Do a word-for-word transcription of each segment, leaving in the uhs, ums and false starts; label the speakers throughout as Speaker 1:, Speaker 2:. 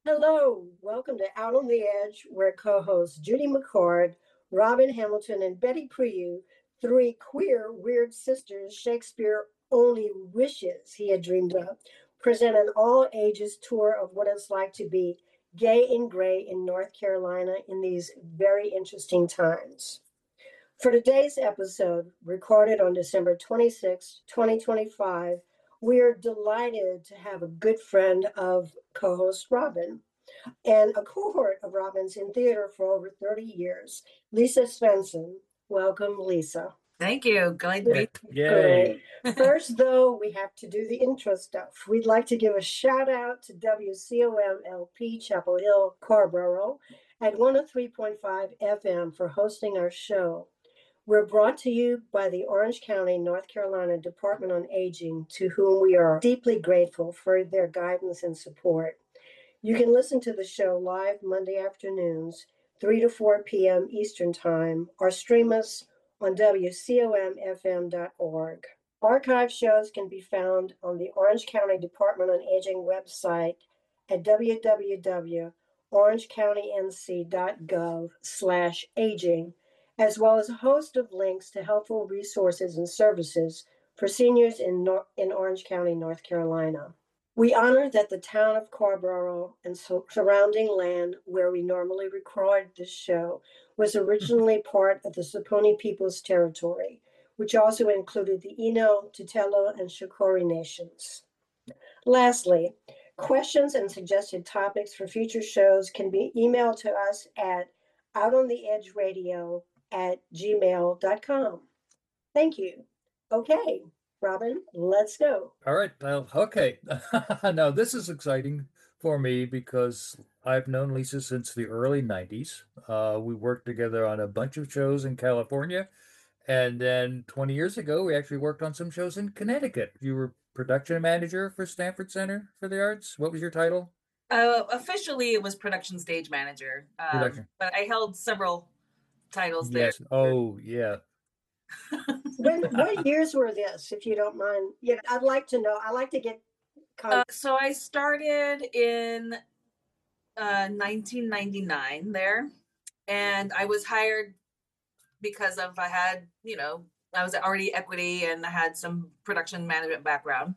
Speaker 1: Hello, welcome to Out on the Edge, where co-hosts Judy McCord, Robin Hamilton, and Betty Priu, three queer weird sisters Shakespeare only wishes he had dreamed of, present an all-ages tour of what it's like to be gay and gray in North Carolina in these very interesting times. For today's episode, recorded on December twenty-sixth, twenty twenty-five, we are delighted to have a good friend of co-host Robin and a cohort of Robins in theater for over thirty years, Lisa Svensson. Welcome, Lisa.
Speaker 2: Thank you. Glad to be
Speaker 1: Great. First, though, we have to do the intro stuff. We'd like to give a shout out to W C O M L P Chapel Hill, Carborough, at one oh three point five F M for hosting our show. We're brought to you by the Orange County, North Carolina Department on Aging, to whom we are deeply grateful for their guidance and support. You can listen to the show live Monday afternoons, three to four p.m. Eastern Time, or stream us on W C O M F M dot org. Archive shows can be found on the Orange County Department on Aging website at w w w dot orange county n c dot gov slash aging, as well as a host of links to helpful resources and services for seniors in, Nor- in Orange County, North Carolina. We honor that the town of Carborough and so- surrounding land where we normally record this show was originally part of the Saponi People's Territory, which also included the Eno, Tutelo, and Shakori nations. Lastly, questions and suggested topics for future shows can be emailed to us at outontheedgeradio at gmail dot com. Thank you. Okay, Robin, let's go.
Speaker 3: All right. Well, okay. Now, this is exciting for me because I've known Lisa since the early nineties. Uh, we worked together on a bunch of shows in California. And then twenty years ago, we actually worked on some shows in Connecticut. You were production manager for Stanford Center for the Arts. What was your title?
Speaker 2: Uh, officially, it was production stage manager, um,
Speaker 3: Production.
Speaker 2: but I held several titles
Speaker 3: Yes.
Speaker 2: there.
Speaker 3: Oh, yeah.
Speaker 1: When what years were this, if you don't mind? Yeah, I'd like to know. I like to get
Speaker 2: Uh, so I started in uh, nineteen ninety-nine there, and I was hired because of I had, you know, I was already equity and I had some production management background.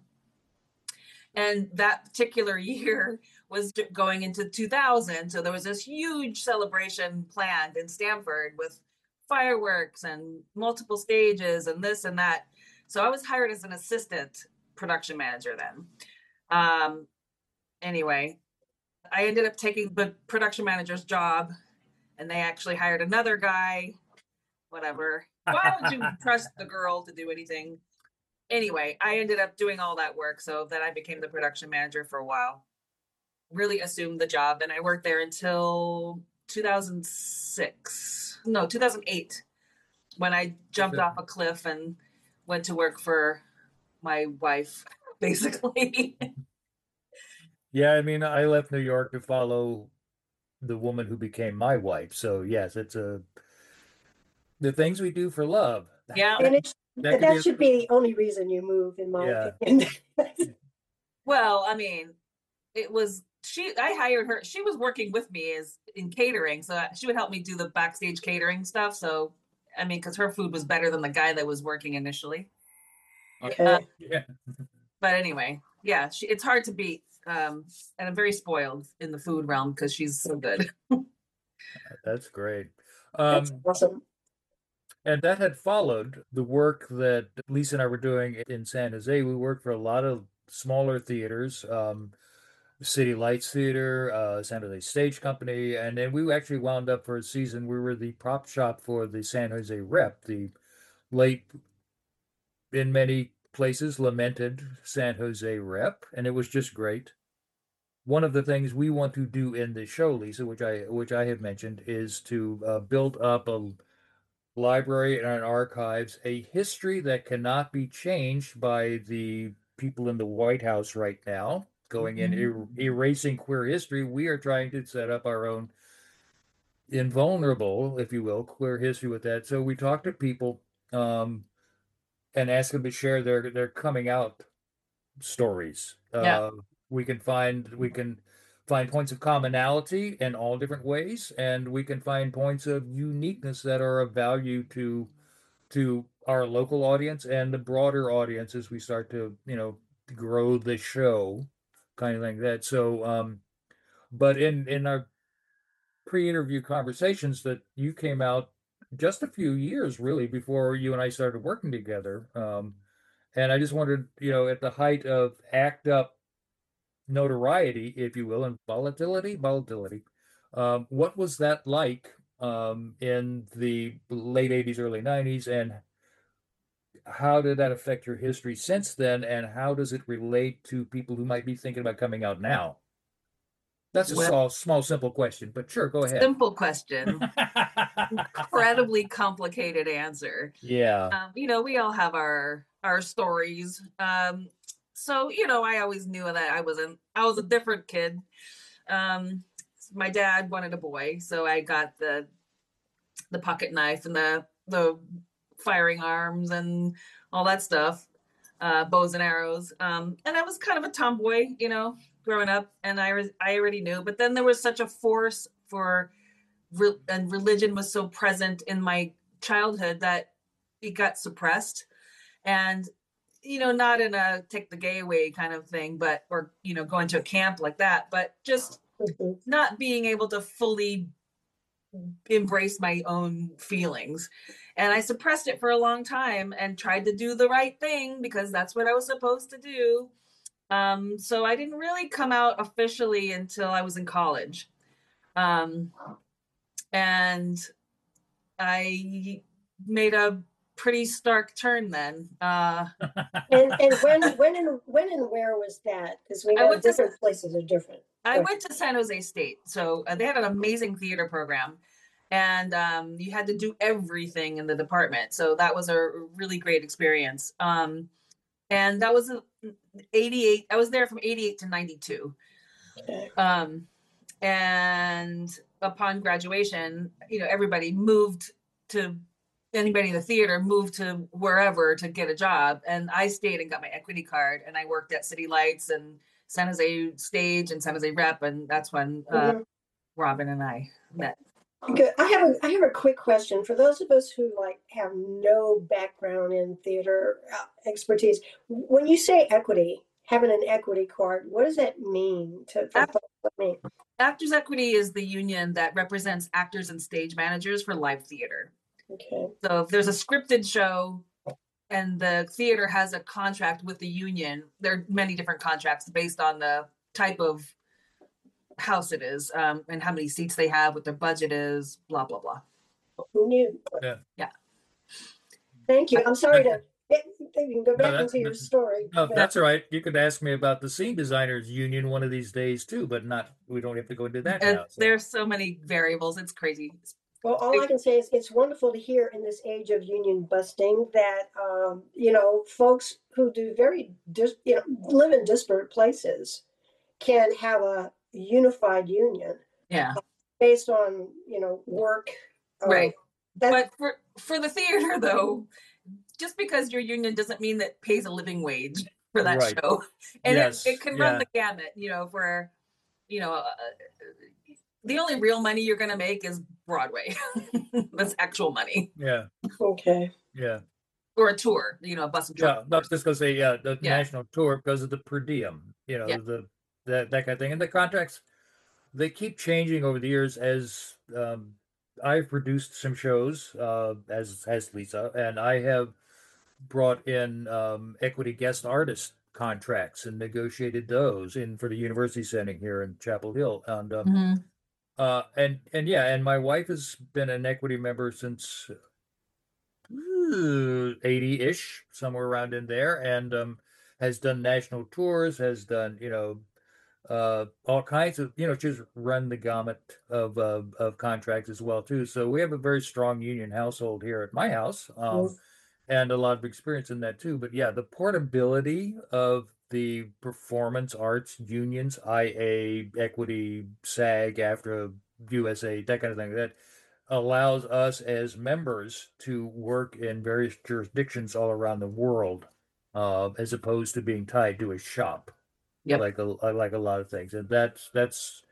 Speaker 2: And that particular year was going into two thousand. So there was this huge celebration planned in Stamford with fireworks and multiple stages and this and that. So I was hired as an assistant production manager then. Um, anyway, I ended up taking the production manager's job and they actually hired another guy, whatever. Why would you trust the girl to do anything? Anyway, I ended up doing all that work. So then I became the production manager for a while, really assumed the job. And I worked there until two thousand six, no, two thousand eight, when I jumped off a cliff and went to work for my wife, basically.
Speaker 3: Yeah, I mean, I left New York to follow the woman who became my wife. So, yes, it's a the things we do for love.
Speaker 2: Yeah.
Speaker 1: And it, that,
Speaker 3: That could be a-
Speaker 1: should be the only reason you move, in my
Speaker 3: Yeah.
Speaker 1: opinion.
Speaker 2: Well, I mean, it was she. I hired her. She was working with me as in catering, so she would help me do the backstage catering stuff. So, I mean, because her food was better than the guy that was working initially.
Speaker 1: Okay.
Speaker 2: Uh,
Speaker 3: Yeah.
Speaker 2: but anyway, yeah, she, it's hard to beat. Um, and I'm very spoiled in the food realm because she's so good.
Speaker 3: That's great.
Speaker 1: That's
Speaker 3: Um,
Speaker 1: awesome.
Speaker 3: and that had followed the work that Lisa and I were doing in San Jose. We worked for a lot of smaller theaters, um, City Lights Theater, uh, San Jose Stage Company, and then we actually wound up for a season. We were the prop shop for the San Jose Rep, the late, in many places, lamented San Jose Rep, and it was just great. One of the things we want to do in the show, Lisa, which I which I have mentioned, is to uh, build up a library and an archives, a history that cannot be changed by the people in the White House right now, going in er erasing queer history. We are trying to set up our own invulnerable, if you will, queer history with that. So we talk to people um, and ask them to share their their coming out stories.
Speaker 2: Yeah.
Speaker 3: Uh, we can find we can find points of commonality in all different ways, and we can find points of uniqueness that are of value to to our local audience and the broader audience as we start to, you know, grow the show, kind of like that. So, um, but in in our pre-interview conversations, that you came out just a few years really before you and I started working together. Um, and I just wondered, you know, at the height of ACT UP notoriety, if you will, and volatility, volatility, um, what was that like um, in the late eighties, early nineties, and how did that affect your history since then, and how does it relate to people who might be thinking about coming out now? That's a
Speaker 2: Well,
Speaker 3: small, small, simple question, but sure, go ahead.
Speaker 2: simple question, incredibly complicated answer.
Speaker 3: Yeah.
Speaker 2: Um, you know, we all have our our stories. Um, so you know, I always knew that I wasn't. I was a different kid. Um, my dad wanted a boy, so I got the the pocket knife and the the firing arms and all that stuff, uh, bows and arrows. Um, and I was kind of a tomboy, you know, growing up, and I was I already knew. But then there was such a force for, re- and religion was so present in my childhood that it got suppressed, and you know, not in a take the gay away kind of thing, but or you know, going to a camp like that, but just
Speaker 1: Mhm.
Speaker 2: not being able to fully embrace my own feelings. And I suppressed it for a long time and tried to do the right thing because that's what I was supposed to do. Um, so I didn't really come out officially until I was in college. Um, and I made a pretty stark turn then. Uh,
Speaker 1: And and when when and when and where was that? Because we
Speaker 2: I
Speaker 1: know
Speaker 2: went to
Speaker 1: different places are different.
Speaker 2: I
Speaker 1: Right.
Speaker 2: went to San Jose State, so uh, they had an amazing theater program, and um, you had to do everything in the department. So that was a really great experience. Um, and that was eighty-eight. I was there from eighty-eight to ninety-two.
Speaker 1: Okay.
Speaker 2: Um, and upon graduation, you know, everybody moved to anybody in the theater moved to wherever to get a job. And I stayed and got my equity card, and I worked at City Lights and San Jose Stage and San Jose Rep. And that's when uh,
Speaker 1: Mhm.
Speaker 2: Robin and I met.
Speaker 1: Good. I have a I have a quick question for those of us who like have no background in theater uh, expertise. When you say equity, having an equity card, what does that mean to for
Speaker 2: Act-
Speaker 1: folks like me?
Speaker 2: Actors Equity is the union that represents actors and stage managers for live theater.
Speaker 1: Okay.
Speaker 2: So if there's a scripted show and the theater has a contract with the union, there are many different contracts based on the type of house it is, um, and how many seats they have, what their budget is, blah, blah, blah.
Speaker 1: Who knew?
Speaker 3: Yeah.
Speaker 2: Yeah.
Speaker 1: Thank you. I'm sorry to you can go
Speaker 3: No,
Speaker 1: back
Speaker 3: that-
Speaker 1: into your
Speaker 3: that-
Speaker 1: story.
Speaker 3: No,
Speaker 1: but-
Speaker 3: that's all right. You could ask me about the scene designers union one of these days too, but not, we don't have to go into that
Speaker 2: And
Speaker 3: now. so.
Speaker 2: there's so many variables. It's crazy.
Speaker 1: Well, all I can say is it's wonderful to hear in this age of union busting that um, you know, folks who do very dis- you know live in disparate places can have a unified union
Speaker 2: Yeah.
Speaker 1: based on you know work. uh,
Speaker 2: Right.
Speaker 1: that-
Speaker 2: But for, for the theater though, just because your union doesn't mean that pays a living wage for that
Speaker 3: Right.
Speaker 2: show. And
Speaker 3: Yes,
Speaker 2: it, it can run
Speaker 3: yeah.
Speaker 2: the gamut, you know, for, you know, uh, the only real money you're going to make is Broadway. That's actual money.
Speaker 3: Yeah,
Speaker 1: Okay.
Speaker 3: yeah,
Speaker 2: Or a tour, you know, a bus and truck.
Speaker 3: yeah. That's just gonna say, yeah, the
Speaker 2: Yeah.
Speaker 3: national tour because of the per diem, you know,
Speaker 2: Yeah.
Speaker 3: the that that kind of thing, and the contracts they keep changing over the years as um, I've produced some shows, uh, as has Lisa, and I have brought in um, equity guest artist contracts and negotiated those in for the university setting here in Chapel Hill, and um,
Speaker 2: Mhm.
Speaker 3: uh, and and yeah, and my wife has been an equity member since eighty-ish, somewhere around in there, and um, has done national tours, has done, you know, uh, all kinds of, you know, just run the gamut of uh, of contracts as well too. So we have a very strong union household here at my house, um,
Speaker 1: Yes.
Speaker 3: and a lot of experience in that too. But yeah, the portability of the performance arts unions, I A, Equity, SAG, AFTRA, U S A, that kind of thing, that allows us as members to work in various jurisdictions all around the world, uh, as opposed to being tied to a shop,
Speaker 2: Yep.
Speaker 3: like a like a lot of things. And that's that's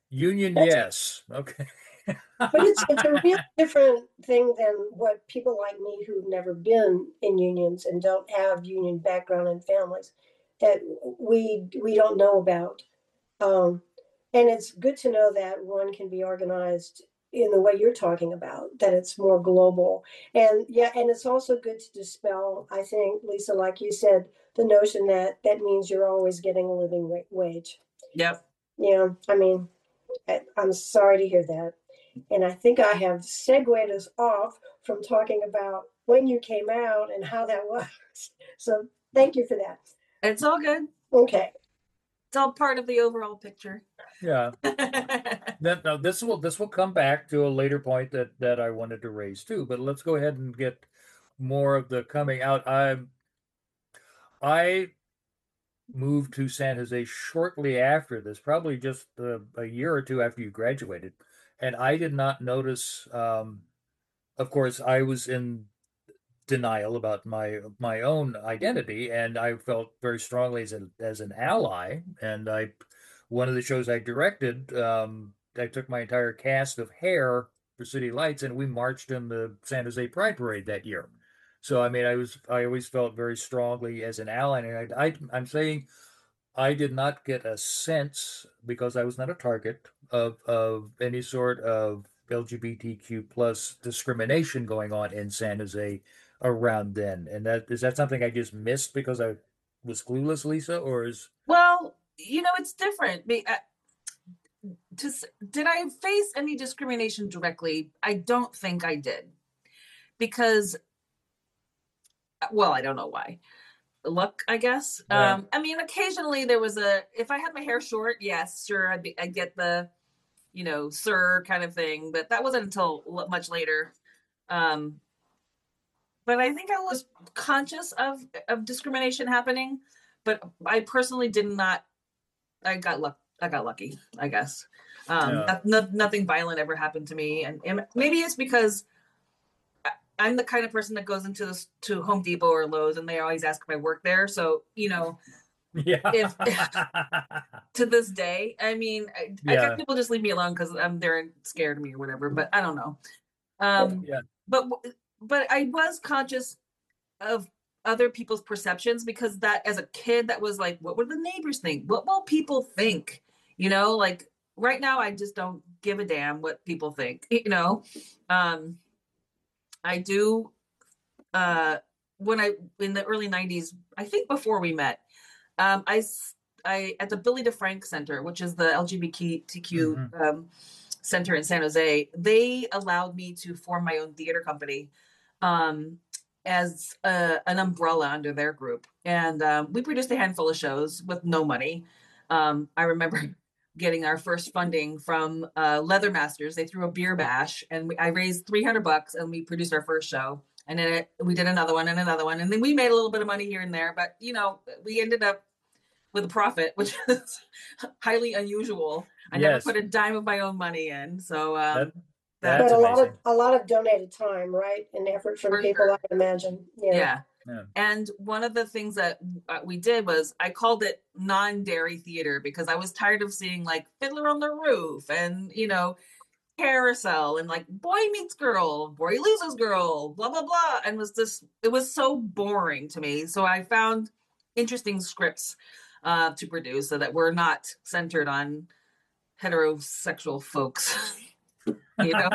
Speaker 3: Union,
Speaker 1: That's-
Speaker 3: yes. Okay.
Speaker 1: But it's it's a real different thing than what people like me who've never been in unions and don't have union background and families that we we don't know about. Um, and it's good to know that one can be organized in the way you're talking about, that it's more global. And yeah, and it's also good to dispel, I think, Lisa, like you said, the notion that that means you're always getting a living wa- wage.
Speaker 2: Yep.
Speaker 1: Yeah, I mean, I, I'm sorry to hear that. And I think I have segued us off from talking about when you came out and how that was. So thank you for that.
Speaker 2: It's all good.
Speaker 1: Okay.
Speaker 2: It's all part of the overall picture.
Speaker 3: Yeah. Then now this will this will come back to a later point that that I wanted to raise too. But let's go ahead and get more of the coming out. I I moved to San Jose shortly after this, probably just uh, a year or two after you graduated, and I did not notice. Um, of course, I was in denial about my my own identity, and I felt very strongly as an as an ally. And I, one of the shows I directed, um, I took my entire cast of Hair for City Lights, and we marched in the San Jose Pride Parade that year. So I mean, I was I always felt very strongly as an ally, and I, I I'm saying I did not get a sense because I was not a target of of any sort of L G B T Q plus discrimination going on in San Jose around then. And that is that something I just missed because I was clueless, Lisa, or is
Speaker 2: Well, you know, it's different. Be- uh, to, s- did I face any discrimination directly? I don't think I did. Because, uh, well, I don't know why. Luck, I guess.
Speaker 3: Yeah.
Speaker 2: Um, I mean, occasionally there was a, if I had my hair short, yes, sure, I'd, be, I'd get the, you know, sir kind of thing, but that wasn't until l- much later. Um, but I think I was conscious of of discrimination happening, but I personally did not. I got luck. I got lucky, I guess. Um,
Speaker 3: Yeah.
Speaker 2: no, nothing violent ever happened to me, and, and maybe it's because I- I'm the kind of person that goes into this to Home Depot or Lowe's, and they always ask if I work there. So you know,
Speaker 3: Yeah.
Speaker 2: if to this day, I mean, I, I guess
Speaker 3: Yeah.
Speaker 2: people just leave me alone because I'm they're scared of me or whatever. But I don't know. Um,
Speaker 3: Yeah.
Speaker 2: but w- but I was conscious of other people's perceptions because that as a kid that was like what would the neighbors think, what will people think, you know, like right now I just don't give a damn what people think, you know. um I do. uh when I in the early nineties, I think before we met, um i s- I at the Billy DeFrank Center, which is the L G B T Q
Speaker 3: Mhm.
Speaker 2: um center in San Jose, they allowed me to form my own theater company, um, as a, an umbrella under their group. And um, we produced a handful of shows with no money. Um, I remember getting our first funding from uh, Leather Masters. They threw a beer bash, and we, I raised three hundred bucks, and we produced our first show. And then it, we did another one and another one, and then we made a little bit of money here and there. But you know, we ended up with a profit, which is highly unusual. I never
Speaker 3: Yes.
Speaker 2: put a dime of my own money in. So um
Speaker 3: That
Speaker 2: that
Speaker 3: that's
Speaker 1: But a lot of
Speaker 3: amazing.
Speaker 1: a lot of donated time, right, and effort from
Speaker 2: for
Speaker 1: people,
Speaker 2: sure.
Speaker 1: I imagine. Yeah.
Speaker 2: Yeah.
Speaker 3: Yeah.
Speaker 2: And one of the things that uh, we did was I called it non-dairy theater because I was tired of seeing like Fiddler on the Roof and, you know, Carousel and like Boy Meets Girl, Boy Loses Girl, blah, blah, blah. And was this, it was so boring to me. So I found interesting scripts uh, to produce so that we're not centered on heterosexual folks, you know?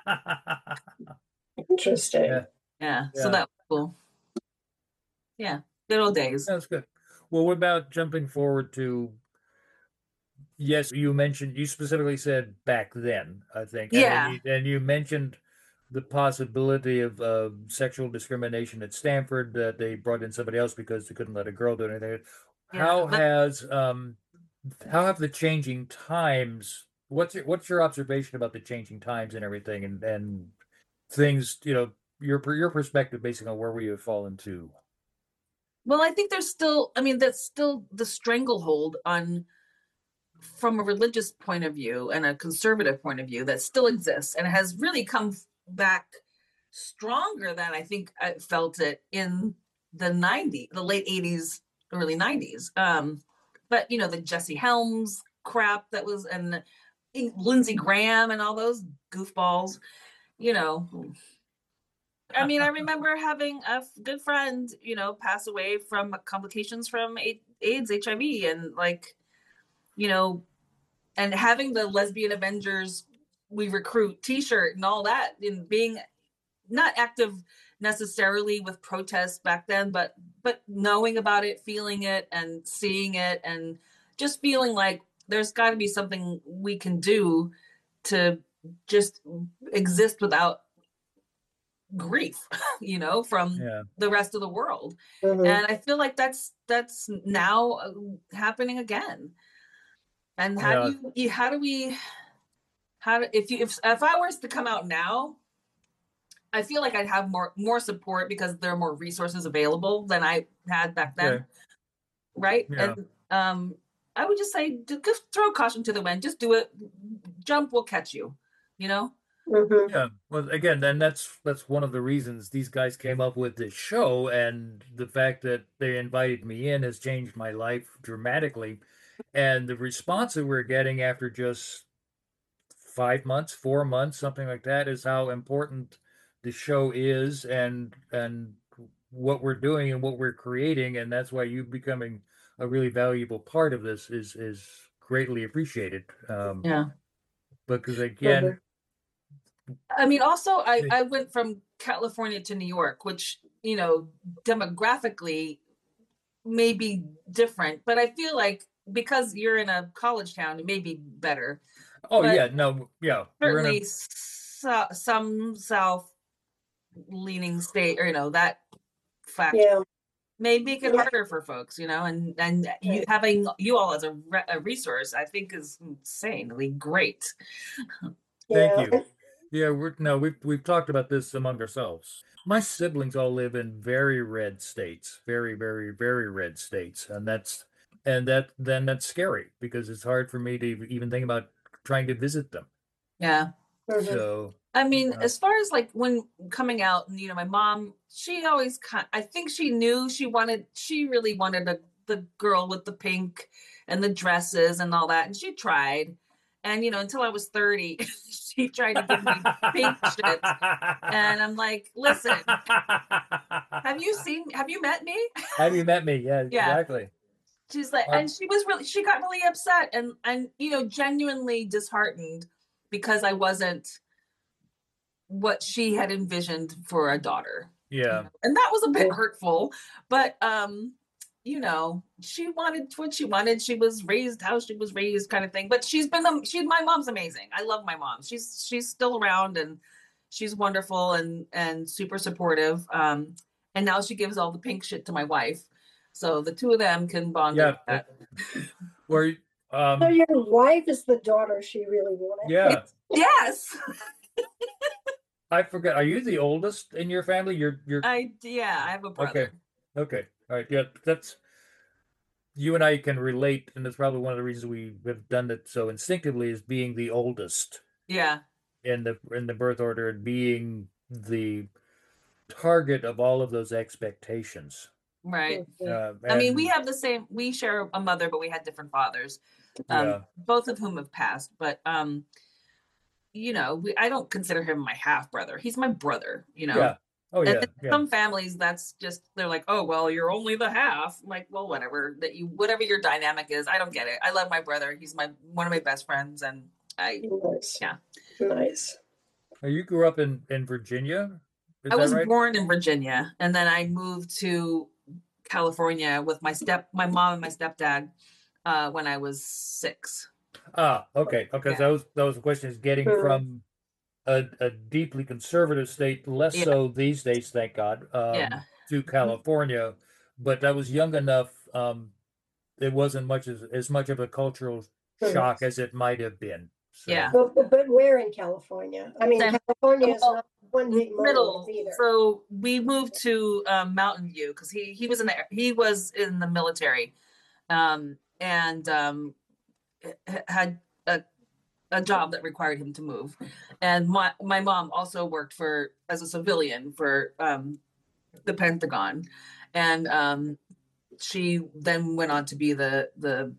Speaker 1: Interesting.
Speaker 3: Yeah.
Speaker 2: Yeah. So
Speaker 3: Yeah.
Speaker 2: that was cool. Yeah. Good old days.
Speaker 3: That's good. Well, what about jumping forward to, yes, you mentioned, you specifically said back then, I think, and and
Speaker 2: Yeah.
Speaker 3: you, and you mentioned the possibility of uh, sexual discrimination at Stanford, that they brought in somebody else because they couldn't let a girl do anything.
Speaker 2: Yeah.
Speaker 3: How
Speaker 2: But
Speaker 3: has um how have the changing times, what's your what's your observation about the changing times and everything, and and things, you know, your your perspective based on where we have fallen to?
Speaker 2: well, I think there's still, I mean, that's still the stranglehold on from a religious point of view and a conservative point of view that still exists and has really come back stronger than I think I felt it in the nineties, the late eighties, early nineties. Um, but you know, the Jesse Helms crap that was, and Lindsey Graham and all those goofballs, you know. I mean, I remember having a f- good friend, you know, pass away from complications from A- AIDS, H I V, and like, you know, and having the Lesbian Avengers We Recruit T-shirt and all that, and being not active necessarily with protests back then, but but knowing about it, feeling it, and seeing it, and just feeling like there's got to be something we can do to just exist without grief, you know, from
Speaker 3: Yeah.
Speaker 2: the rest of the world.
Speaker 1: Mhm.
Speaker 2: And I feel like that's that's now uh, happening again. And how
Speaker 3: Yeah.
Speaker 2: do you, you how do we how do, if you if if I was to come out now, I feel like I'd have more more support because there are more resources available than I had back then,
Speaker 3: Okay.
Speaker 2: right?
Speaker 3: Yeah.
Speaker 2: And um I would just say just throw caution to the wind, just do it. Jump will catch you, you know?
Speaker 1: Mhm.
Speaker 3: Yeah. Well, again, then that's that's one of the reasons these guys came up with this show, and the fact that they invited me in has changed my life dramatically. And the response that we're getting after just five months, four months, something like that, is how important the show is, and and what we're doing and what we're creating, and that's why you becoming a really valuable part of this is is greatly appreciated. Um,
Speaker 2: Yeah.
Speaker 3: because again,
Speaker 1: Mhm.
Speaker 2: I mean, also, I,
Speaker 3: eh,
Speaker 2: I went from California to New York, which, you know, demographically may be different, but I feel like because you're in a college town, it may be better.
Speaker 3: oh
Speaker 2: But
Speaker 3: yeah, no, yeah, we're in a
Speaker 2: certainly so, some South leaning state, or, you know, that fact
Speaker 1: Yeah.
Speaker 2: may make it
Speaker 1: Yeah.
Speaker 2: harder for folks, you know, and, and you
Speaker 1: Right.
Speaker 2: having you all as a, re- a resource, I think is insanely great.
Speaker 3: thank
Speaker 1: Yeah.
Speaker 3: you. Yeah, we're no, we've we've talked about this among ourselves. My siblings all live in very red states, very, very, very red states, and that's and that then that's scary because it's hard for me to even think about trying to visit them.
Speaker 2: Yeah.
Speaker 1: Mhm.
Speaker 3: So,
Speaker 2: I mean,
Speaker 3: uh,
Speaker 2: as far as like when coming out, and you know, my mom, she always kind I think she knew she wanted, she really wanted a, the girl with the pink and the dresses and all that. And she tried. And, you know, until I was thirty, she tried to give me pink shit. And I'm like, listen, have you seen, have you met me?
Speaker 3: have you met me? Yeah,
Speaker 2: Yeah.
Speaker 3: exactly.
Speaker 2: She's like,
Speaker 3: Our,
Speaker 2: and she was really, she got really upset and, and, you know, genuinely disheartened because I wasn't what she had envisioned for a daughter.
Speaker 3: yeah,
Speaker 2: And that was a bit
Speaker 1: Mhm.
Speaker 2: hurtful, but um, you know, she wanted what she wanted. She was raised how she was raised, kind of thing. But she's been um, she my mom's amazing. I love my mom. She's she's still around and she's wonderful and and super supportive. Um, and now she gives all the pink shit to my wife. So the two of them can bond over
Speaker 3: yeah. uh,
Speaker 2: that.
Speaker 3: Where,
Speaker 1: So
Speaker 3: um,
Speaker 1: your wife is the daughter she really wanted.
Speaker 3: yeah.
Speaker 2: Yes.
Speaker 3: I forget. Are you the oldest in your family? You're you're
Speaker 2: I yeah, I have a
Speaker 3: okay.
Speaker 2: brother.
Speaker 3: Okay. All right. Yeah, that's you and I can relate, and that's probably one of the reasons we have done it so instinctively is being the oldest
Speaker 2: Yeah,
Speaker 3: in the in the birth order and being the target of all of those expectations.
Speaker 2: right.
Speaker 1: Mhm.
Speaker 3: Uh,
Speaker 2: I mean, we
Speaker 3: and
Speaker 2: have the same, we share a mother, but we had different fathers, um,
Speaker 3: yeah,
Speaker 2: both of whom have passed. But, um, you know, we, I don't consider him my half brother. He's my brother, you know.
Speaker 3: yeah. Oh
Speaker 2: And
Speaker 3: yeah,
Speaker 2: in
Speaker 3: yeah.
Speaker 2: some families, that's just, they're like, oh, well, you're only the half. I'm like, well, whatever, that you, whatever your dynamic is, I don't get it. I love my brother. He's my, one of my best friends. And I,
Speaker 1: Nice.
Speaker 2: yeah,
Speaker 1: Nice.
Speaker 3: Now, you grew up in in Virginia,
Speaker 2: I
Speaker 3: is that
Speaker 2: was
Speaker 3: right?
Speaker 2: born in Virginia and then I moved to California with my step, my mom and my stepdad, uh, when I was six.
Speaker 3: Ah, okay. Okay, so
Speaker 2: Yeah.
Speaker 3: that was that was the question is getting
Speaker 1: Mhm.
Speaker 3: from a, a deeply conservative state, less
Speaker 2: Yeah.
Speaker 3: so these days, thank God, um,
Speaker 2: Yeah.
Speaker 3: to California. But I was young enough, um, it wasn't much as, as much of a cultural
Speaker 1: Mhm.
Speaker 3: shock as it might have been. So,
Speaker 2: Yeah.
Speaker 1: But, but but where in California? I mean,
Speaker 2: San,
Speaker 1: California is
Speaker 2: well,
Speaker 1: not one big monolith
Speaker 2: middle.
Speaker 1: either.
Speaker 2: So we moved to um, Mountain View because he he was in the he was in the military, um, and um, h- had a, a job that required him to move. And my my mom also worked for as a civilian for um, the Pentagon, and um, she then went on to be the the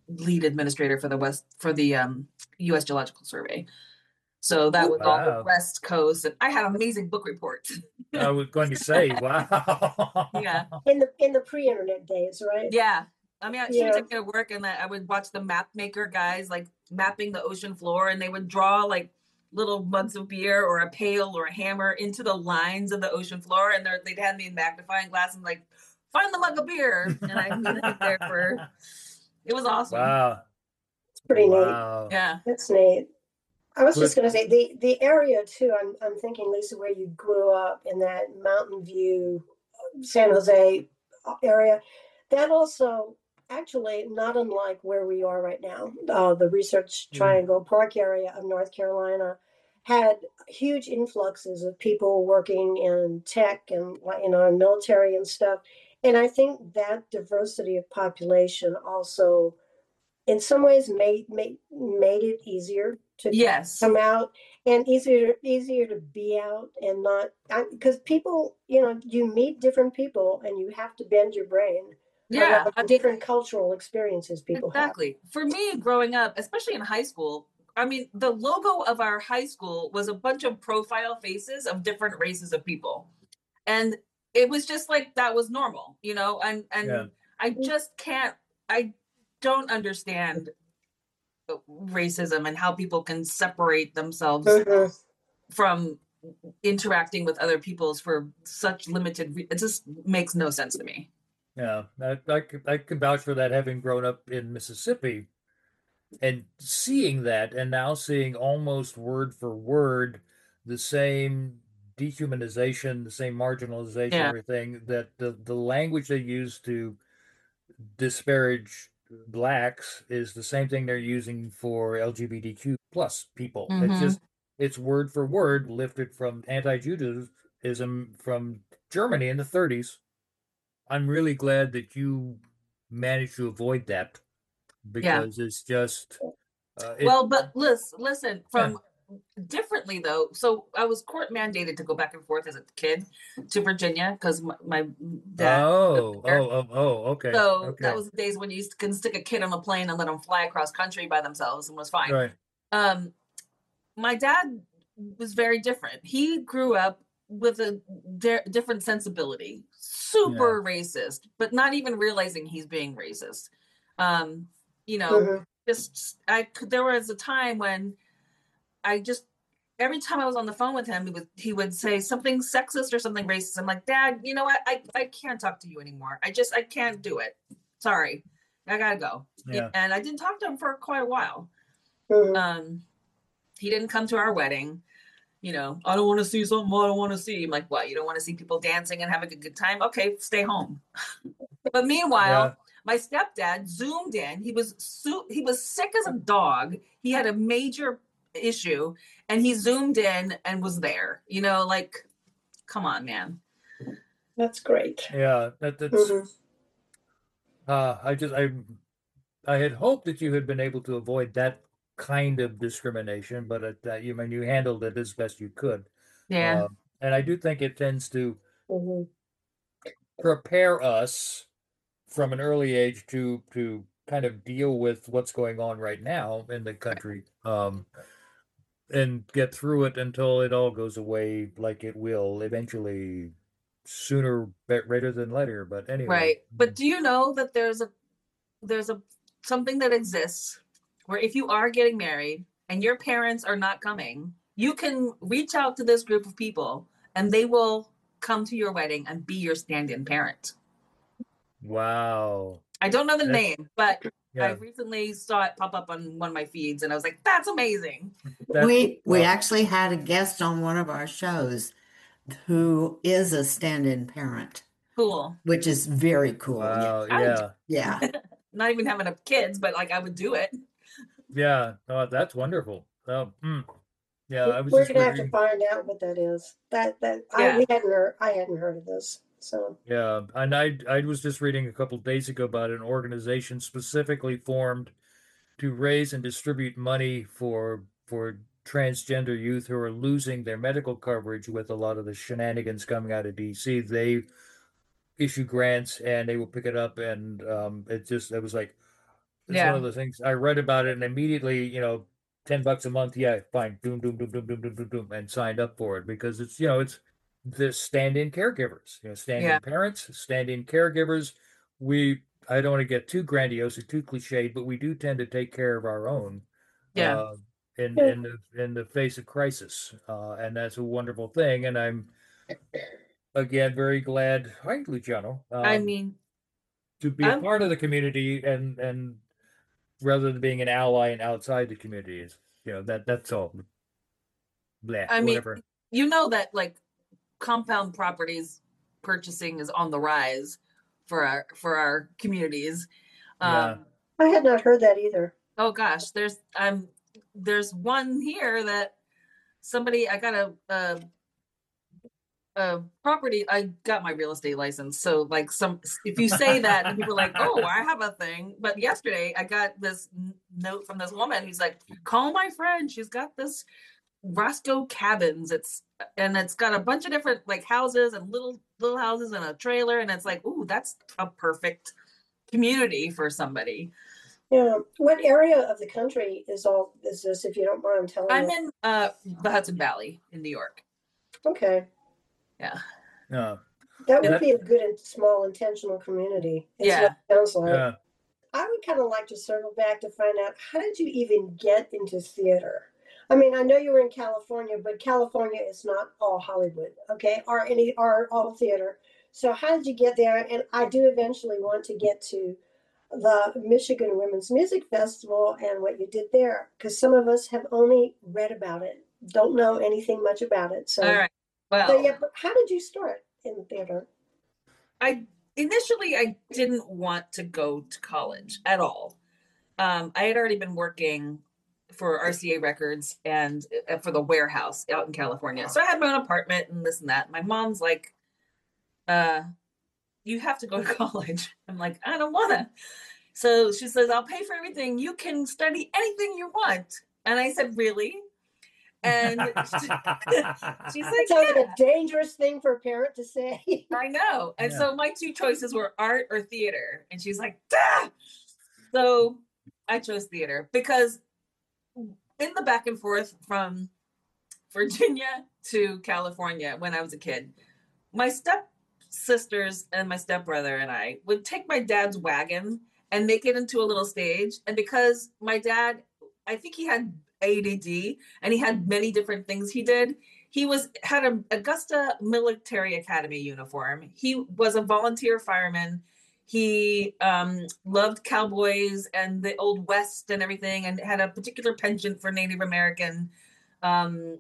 Speaker 2: lead administrator for the West for the um, U S Geological Survey. So that was all the
Speaker 3: Wow.
Speaker 2: West Coast, and I had amazing book reports.
Speaker 3: I was going to say, wow.
Speaker 2: Yeah,
Speaker 1: In the in the pre-internet days, right?
Speaker 2: yeah. I mean, she would
Speaker 1: Yeah.
Speaker 2: take me to work, and I would watch the map maker guys like mapping the ocean floor, and they would draw like little mugs of beer or a pail or a hammer into the lines of the ocean floor, and they'd hand me a magnifying glass and like find the mug of beer, and I'd be like there for. It was awesome.
Speaker 3: Wow.
Speaker 1: It's pretty neat.
Speaker 3: Wow.
Speaker 2: Yeah.
Speaker 1: That's neat. I was just
Speaker 3: But-
Speaker 1: going to say the the area too. I'm I'm thinking, Lisa, where you grew up in that Mountain View, San Jose area. That also actually not unlike where we are right now. Uh, the Research
Speaker 3: Mm.
Speaker 1: Triangle Park area of North Carolina had huge influxes of people working in tech and you know military and stuff. And I think that diversity of population also, in some ways, made made made it easier to
Speaker 2: Yes.
Speaker 1: come out and easier easier to be out and not because people, you know, you meet different people and you have to bend your brain
Speaker 2: Yeah.
Speaker 1: around different cultural experiences people have.
Speaker 2: Exactly. For me, growing up, especially in high school, I mean, the logo of our high school was a bunch of profile faces of different races of people. And it was just like that was normal, you know, and and
Speaker 3: Yeah.
Speaker 2: I just can't I don't understand racism and how people can separate themselves
Speaker 1: Mhm.
Speaker 2: from interacting with other peoples for such limited re- it just makes no sense to me.
Speaker 3: Yeah, I, I, c- I can vouch for that, having grown up in Mississippi and seeing that, and now seeing almost word for word the same dehumanization, the same marginalization,
Speaker 2: Yeah.
Speaker 3: everything that the, the language they use to disparage blacks is the same thing they're using for L G B T Q plus people. It's
Speaker 2: Mhm.
Speaker 3: just, it's word for word lifted from anti-Judaism from Germany in the thirties. I'm really glad that you managed to avoid that because it's just uh, it,
Speaker 2: Well, but listen, listen from differently though. So I was court mandated to go back and forth as a kid to Virginia because my, my dad.
Speaker 3: oh,
Speaker 2: there.
Speaker 3: oh, oh, oh, okay,
Speaker 2: So
Speaker 3: okay,
Speaker 2: that was the days when you used to can stick a kid on a plane and let them fly across country by themselves and was fine.
Speaker 3: right,
Speaker 2: Um, my dad was very different. He grew up with a di- different sensibility, super racist, but not even realizing he's being racist. Um, you know,
Speaker 1: Mhm.
Speaker 2: just I could. There was a time when I just every time I was on the phone with him, he would he would say something sexist or something racist. I'm like, Dad, you know what? I I can't talk to you anymore. I just I can't do it. Sorry, I gotta go.
Speaker 3: yeah,
Speaker 2: And I didn't talk to him for quite a while.
Speaker 1: Mhm.
Speaker 2: Um, he didn't come to our wedding. You know, I don't want to see something I don't want to see. I'm like, what? You don't want to see people dancing and having a good time? Okay, stay home. But meanwhile,
Speaker 3: yeah,
Speaker 2: my stepdad zoomed in. He was su- he was sick as a dog. He had a major issue, and he zoomed in and was there. You know, like, come on, man.
Speaker 1: That's great.
Speaker 3: yeah. That that's
Speaker 1: Mhm.
Speaker 3: uh, I just I I had hoped that you had been able to avoid that kind of discrimination, but it, that you I mean you handled it as best you could.
Speaker 2: Yeah.
Speaker 3: Uh, and I do think it tends to
Speaker 1: Mhm.
Speaker 3: prepare us from an early age to to kind of deal with what's going on right now in the country, um, and get through it until it all goes away, like it will eventually, sooner be- rather than later. But anyway,
Speaker 2: Right. But do you know that there's a there's a something that exists where if you are getting married and your parents are not coming, you can reach out to this group of people and they will come to your wedding and be your stand-in parent.
Speaker 3: wow,
Speaker 2: I don't know the
Speaker 3: That's-
Speaker 2: name, but I
Speaker 3: yeah,
Speaker 2: recently saw it pop up on one of my feeds and I was like, that's amazing.
Speaker 3: that
Speaker 4: We we
Speaker 3: uh,
Speaker 4: actually had a guest on one of our shows who is a stand-in parent,
Speaker 2: Cool.
Speaker 4: which is very cool. Yeah.
Speaker 3: wow,
Speaker 2: I would,
Speaker 3: yeah,
Speaker 4: Yeah.
Speaker 2: not even having a kids, but like I would do it.
Speaker 3: yeah. Oh, that's wonderful. Oh, hmm. Yeah, I was
Speaker 1: We're
Speaker 3: just
Speaker 1: gonna have to
Speaker 3: reading.
Speaker 1: find out what that is. That that I
Speaker 2: Yeah.
Speaker 1: we hadn't heard I hadn't heard of this. So
Speaker 3: Yeah, and I I was just reading a couple days ago about an organization specifically formed to raise and distribute money for for transgender youth who are losing their medical coverage with a lot of the shenanigans coming out of D C. They issue grants and they will pick it up, and um, it just it was like It's
Speaker 2: Yeah.
Speaker 3: one of the things I read about it and immediately, you know, ten bucks a month. Yeah, fine. Doom, doom, doom, doom, doom, doom, doom, doom, and signed up for it because it's, you know, it's the stand-in caregivers, you know,
Speaker 2: Yeah.
Speaker 3: stand-in parents, stand-in caregivers. We, I don't want to get too grandiose or too cliched, but we do tend to take care of our own,
Speaker 2: Yeah.
Speaker 3: uh, in
Speaker 1: Yeah.
Speaker 3: in the in the face of crisis, uh, and that's a wonderful thing. And I'm again very glad, hi, Luciano,
Speaker 2: I
Speaker 3: um,
Speaker 2: mean,
Speaker 3: to be a
Speaker 2: I'm
Speaker 3: part of the community and and rather than being an ally and outside the community is, you know, that that's all. Bleh,
Speaker 2: I mean,
Speaker 3: whatever.
Speaker 2: you know that like compound properties purchasing is on the rise for our for our communities.
Speaker 3: Yeah.
Speaker 2: Um,
Speaker 1: I had not heard that either.
Speaker 2: oh gosh, there's I'm there's one here that somebody I got a, a a property. I got my real estate license, so like some if you say that, and people are like, oh, I have a thing. But yesterday I got this n- note from this woman who's like, call my friend. She's got this Roscoe Cabins. It's and it's got a bunch of different like houses and little little houses and a trailer, and it's like, ooh, that's a perfect community for somebody.
Speaker 1: Yeah. What area of the country is all is this, if you don't mind telling
Speaker 2: I'm
Speaker 1: us?
Speaker 2: in uh the Hudson Valley in New York.
Speaker 1: Okay.
Speaker 2: Yeah.
Speaker 3: Yeah.
Speaker 1: That would
Speaker 3: That-
Speaker 1: be a good and small intentional community. It's
Speaker 2: Yeah.
Speaker 1: what it sounds like.
Speaker 3: Yeah.
Speaker 1: I would kind of like to circle back to find out, how did you even get into theater? I mean, I know you were in California, but California is not all Hollywood, okay, or any or all theater. So how did you get there? And I do eventually want to get to the Michigan Women's Music Festival and what you did there, because some of us have only read about it, don't know anything much about it. So,
Speaker 2: All right.
Speaker 1: but
Speaker 2: Well,
Speaker 1: yeah, but how did you start in theater?
Speaker 2: I initially I didn't want to go to college at all. Um, I had already been working for R C A Records and uh, for the warehouse out in California. So I had my own apartment and this and that. My mom's like, uh, you have to go to college. I'm like, I don't wanna. So she says, I'll pay for everything. You can study anything you want. And I said, really? And she's like,
Speaker 1: That
Speaker 2: yeah,
Speaker 1: sounds like a dangerous thing for a parent to say.
Speaker 2: I know. And
Speaker 3: Yeah.
Speaker 2: so my two choices were art or theater. And she's like, Dah! So I chose theater because in the back and forth from Virginia to California when I was a kid, my step sisters and my stepbrother and I would take my dad's wagon and make it into a little stage. And because my dad, I think he had A D D and he had many different things he did. He was had an Augusta Military Academy uniform. He was a volunteer fireman. He um, loved cowboys and the Old West and everything, and had a particular penchant for Native American um,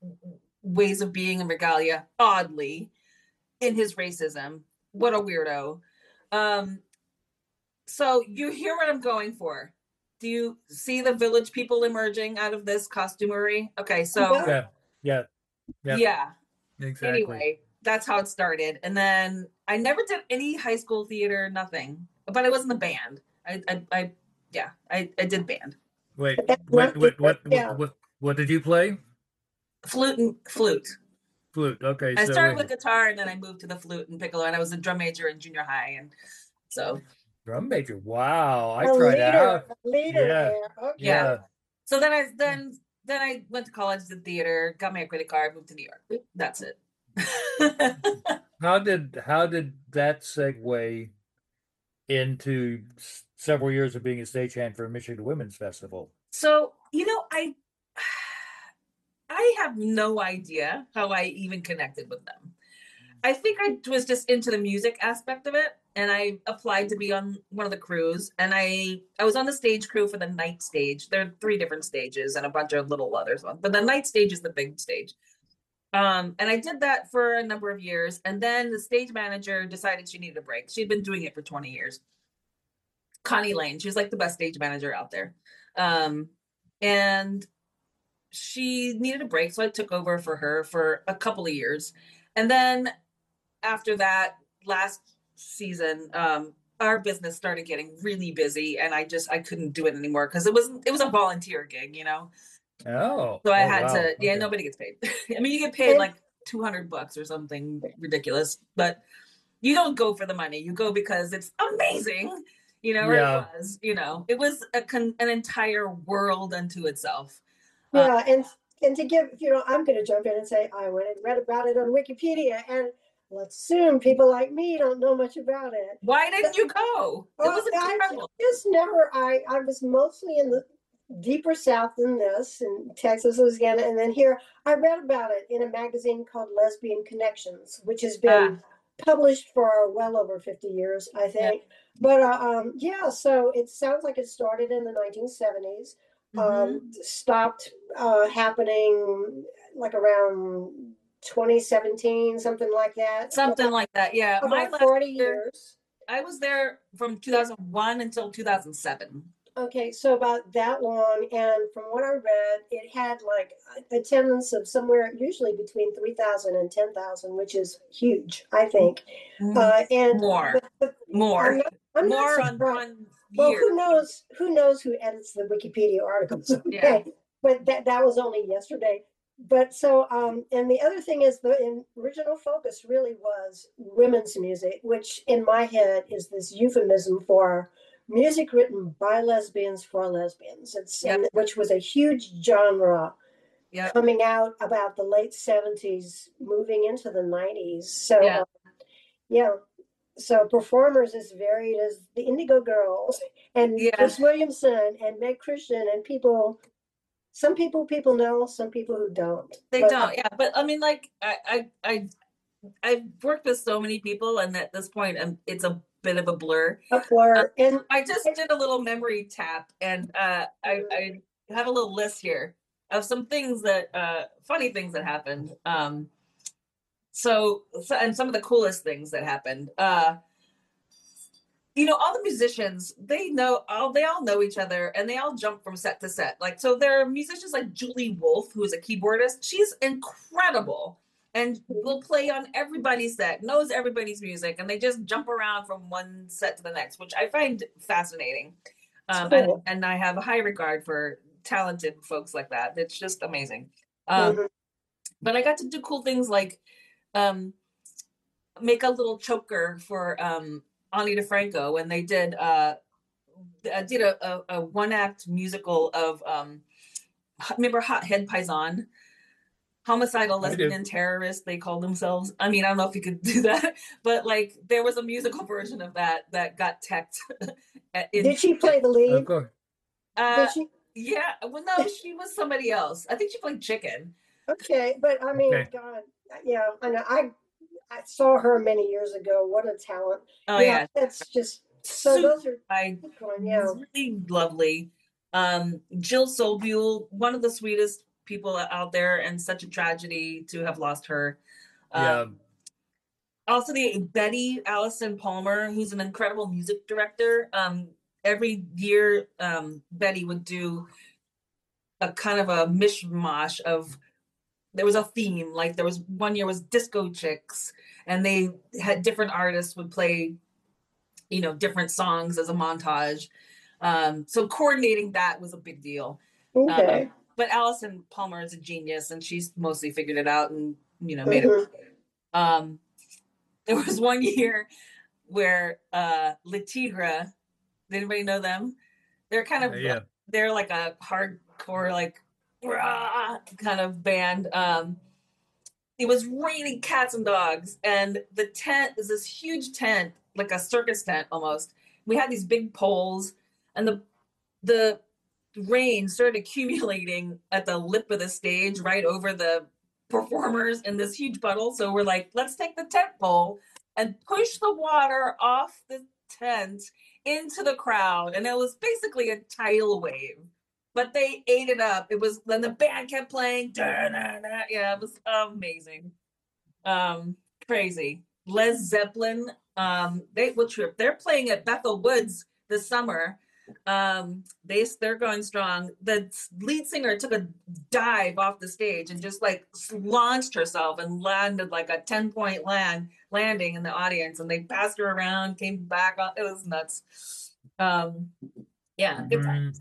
Speaker 2: ways of being and regalia, oddly, in his racism. What a weirdo. Um, so you hear what I'm going for. Do you see the village people emerging out of this costumery? Okay, so
Speaker 3: Yeah. Yeah. Yep.
Speaker 2: yeah.
Speaker 3: Exactly.
Speaker 2: Anyway, that's how it started. And then I never did any high school theater, nothing. But I was in the band. I I, I yeah, I, I did band.
Speaker 3: Wait,
Speaker 1: But that's
Speaker 3: what,
Speaker 1: not
Speaker 3: what, what,
Speaker 1: yeah.
Speaker 3: what, what, what did you play?
Speaker 2: Flute and flute.
Speaker 3: Flute. Okay.
Speaker 2: I
Speaker 3: so
Speaker 2: started
Speaker 3: wait,
Speaker 2: with guitar and then I moved to the flute and piccolo, and I was a drum major in junior high, and so
Speaker 3: drum major. Wow. I
Speaker 1: A
Speaker 3: tried
Speaker 1: leader,
Speaker 3: out.
Speaker 1: a leader
Speaker 3: Yeah.
Speaker 1: there. Okay.
Speaker 3: Yeah.
Speaker 2: so then I then then I went to college, did theater, got my credit card, moved to New York. That's it.
Speaker 3: How did, how did that segue into s- several years of being a stagehand for a Michigan Women's Festival?
Speaker 2: So, you know, I I have no idea how I even connected with them. I think I was just into the music aspect of it, and I applied to be on one of the crews, and I I was on the stage crew for the night stage. There are three different stages and a bunch of little others, but the night stage is the big stage. Um, and I did that for a number of years, and then the stage manager decided she needed a break. She'd been doing it for twenty years. Connie Lane, she's like the best stage manager out there. Um, and she needed a break, so I took over for her for a couple of years. And then after that, last season, um, our business started getting really busy, and I just I couldn't do it anymore because it was it was a volunteer gig, you know.
Speaker 3: Oh.
Speaker 2: So I
Speaker 3: oh,
Speaker 2: had
Speaker 3: wow.
Speaker 2: to. Yeah,
Speaker 3: Okay.
Speaker 2: nobody gets paid. I mean, you get paid
Speaker 1: And-
Speaker 2: like two hundred bucks or something ridiculous, but you don't go for the money. You go because it's amazing. you know, or
Speaker 3: Yeah.
Speaker 2: it was, you know, it was a con- an entire world unto itself. Uh,
Speaker 1: Yeah, and and to give, you know, I'm going to jump in and say I went and read about it on Wikipedia, and let's assume people like me don't know much about it.
Speaker 2: why didn't you go? It
Speaker 1: Well,
Speaker 2: was
Speaker 1: I
Speaker 2: incredible.
Speaker 1: just never. I I was mostly in the deeper south than this, in Texas, Louisiana, and then here I read about it in a magazine called Lesbian Connections, which has been published for well over fifty years, I think. But uh, um, yeah, so it sounds like it started in the nineteen seventies.
Speaker 2: Mhm.
Speaker 1: Um, stopped uh, happening like around twenty seventeen, something like that.
Speaker 2: Something like that. Yeah. My
Speaker 1: About
Speaker 2: last
Speaker 1: forty
Speaker 2: year,
Speaker 1: years.
Speaker 2: I was there from two thousand one until two thousand seven.
Speaker 1: Okay, so about that long, and from what I read, it had like a- attendance of somewhere usually between three thousand and ten thousand, which is huge, I think. Uh, and
Speaker 2: More,
Speaker 1: but, but I'm
Speaker 2: more,
Speaker 1: not, I'm not
Speaker 2: more on
Speaker 1: surprised.
Speaker 2: one
Speaker 1: Well,
Speaker 2: year.
Speaker 1: who knows? Who knows who edits the Wikipedia articles? Okay,
Speaker 2: Yeah.
Speaker 1: but that that was only yesterday. But so, um, and the other thing is the in, original focus really was women's music, which in my head is this euphemism for music written by lesbians for lesbians. It's
Speaker 2: Yep.
Speaker 1: and, which was a huge genre
Speaker 2: Yep.
Speaker 1: coming out about the late seventies, moving into the nineties. So,
Speaker 2: Yeah.
Speaker 1: uh, yeah. So performers as varied as the Indigo Girls and
Speaker 2: Yeah.
Speaker 1: Chris Williamson and Meg Christian and people. Some people people know, some people who don't.
Speaker 2: They
Speaker 1: But,
Speaker 2: don't. Yeah. But I mean, like, I, I, I, I've worked with so many people, and at this point, um, it's a bit of a blur.
Speaker 1: Up for and
Speaker 2: I just did a little memory tap, and uh, I, I have a little list here of some things that, uh, funny things that happened. Um, so, so, and some of the coolest things that happened. Uh, you know, all the musicians, they know all they all know each other, and they all jump from set to set. Like, so there are musicians like Julie Wolfe, who is a keyboardist. She's incredible and will play on everybody's set, knows everybody's music, and they just jump around from one set to the next, which I find fascinating. Um,
Speaker 1: cool.
Speaker 2: and, and I have a high regard for talented folks like that. It's just amazing. Um,
Speaker 1: Mhm.
Speaker 2: But I got to do cool things like um, make a little choker for um, Ani DeFranco when they did uh, uh did a, a, a one act musical of um, remember Hot Head Paisan? Homicidal
Speaker 3: I do.
Speaker 2: lesbian terrorists, they call themselves. I mean, I don't know if you could do that, but like there was a musical version of that that got teched. in,
Speaker 1: Did she play the
Speaker 3: Of
Speaker 1: lead?
Speaker 3: course.
Speaker 2: uh,
Speaker 1: Did she?
Speaker 2: yeah, well, no, she was somebody else. I think she played Chicken.
Speaker 1: Okay, but I mean,
Speaker 3: Okay.
Speaker 1: God, yeah, I know. I I saw her many years ago. What a talent!
Speaker 2: Oh
Speaker 1: yeah,
Speaker 2: yeah,
Speaker 1: that's just so.
Speaker 2: Super
Speaker 1: Those are
Speaker 2: I
Speaker 1: fun, yeah.
Speaker 2: really lovely. Um, Jill Sobule, one of the sweetest people out there, and such a tragedy to have lost her. Um,
Speaker 3: Yeah.
Speaker 2: also the Betty Allison Palmer, who's an incredible music director. Um, every year, um, Betty would do a kind of a mishmash of, there was a theme, like there was one year was disco chicks, and they had different artists would play, you know, different songs as a montage. Um, so coordinating that was a big deal.
Speaker 1: Okay.
Speaker 2: Um, but Allison Palmer is a genius, and she's mostly figured it out and, you know, made
Speaker 1: Mhm.
Speaker 2: it. Um, there was one year where uh Le Tigre, did anybody know them? They're kind of
Speaker 3: Uh, yeah.
Speaker 2: they're like a hardcore, like rah, kind of band. Um it was raining cats and dogs, and the tent is this huge tent, like a circus tent almost. We had these big poles, and the the rain started accumulating at the lip of the stage right over the performers in this huge puddle. So we're like, let's take the tent pole and push the water off the tent into the crowd. And it was basically a tidal wave, but they ate it up. It was, then the band kept playing. Yeah, it was amazing. Um, crazy. Les Zeppelin, um, they what trip? They're playing at Bethel Woods this summer. Um, they they're going strong. The lead singer took a dive off the stage and just like launched herself and landed like a ten point land landing in the audience. And they passed her around, came back. It was nuts. Um, yeah, good times.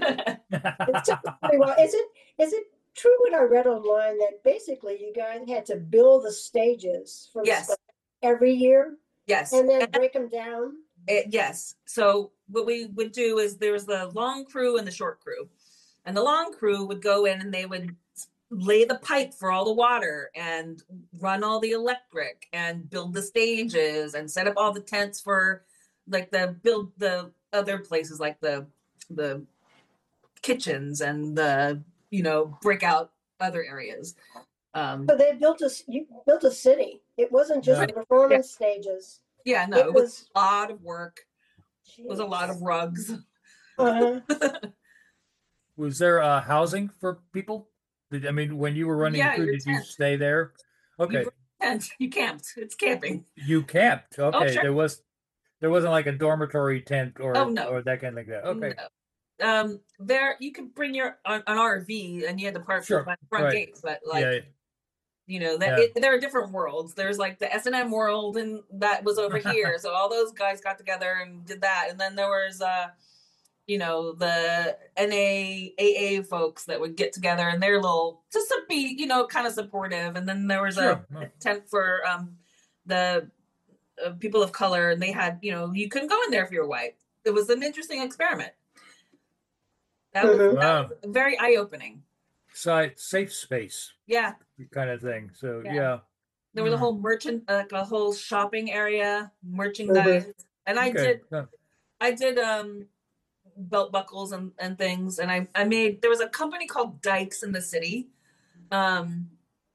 Speaker 1: It's just very well. Is it is it true what I read online that basically you guys had to build the stages from
Speaker 2: Yes.
Speaker 1: scratch every year
Speaker 2: Yes.
Speaker 1: and then break them down?
Speaker 2: It, yes. So what we would do is there was the long crew and the short crew. And the long crew would go in and they would lay the pipe for all the water and run all the electric and build the stages and set up all the tents for like the build the other places like the the kitchens and the, you know, break out other areas. Um,
Speaker 1: So they built a, s- you built a city. It wasn't just
Speaker 3: Yeah.
Speaker 1: the performance stages.
Speaker 2: yeah, no,
Speaker 1: It
Speaker 2: it was
Speaker 1: was,
Speaker 2: a lot of work. It was a lot of rugs.
Speaker 1: uh,
Speaker 3: Was there uh, housing for people? Did, I mean, when you were running
Speaker 2: Yeah,
Speaker 3: the crew,
Speaker 2: your
Speaker 3: did you
Speaker 2: tent.
Speaker 3: stay there?
Speaker 2: You
Speaker 3: Okay,
Speaker 2: bring a tent, you camped. It's camping.
Speaker 3: you camped. Okay,
Speaker 2: sure.
Speaker 3: there was there wasn't like a dormitory tent or
Speaker 2: Oh, no.
Speaker 3: or that kind of thing. Okay,
Speaker 2: No. Um, there you could bring your an, an R V and you had to park
Speaker 3: Sure,
Speaker 2: by the front
Speaker 3: right.
Speaker 2: gate, but like
Speaker 3: yeah,
Speaker 2: you know that
Speaker 3: Yeah.
Speaker 2: it, there are different worlds. There's like the S and M world, and that was over here. So all those guys got together and did that, and then there was uh, you know, the N A A A folks that would get together and they're little just to be, you know, kind of supportive. And then there was
Speaker 3: Sure.
Speaker 2: a tent for um the uh, people of color, and they had, you know, you couldn't go in there if you were white. It was an interesting experiment. That was,
Speaker 1: Mhm.
Speaker 2: that
Speaker 3: Wow.
Speaker 2: was very eye-opening.
Speaker 3: site safe space
Speaker 2: Yeah,
Speaker 3: kind of thing. So
Speaker 2: Yeah.
Speaker 3: yeah,
Speaker 2: there was a
Speaker 3: Mhm.
Speaker 2: whole merchant, like a whole shopping area, merchandise, and I
Speaker 3: Okay.
Speaker 2: did,
Speaker 3: Yeah.
Speaker 2: I did um belt buckles and, and things, and I I made. There was a company called Dykes in the city, um,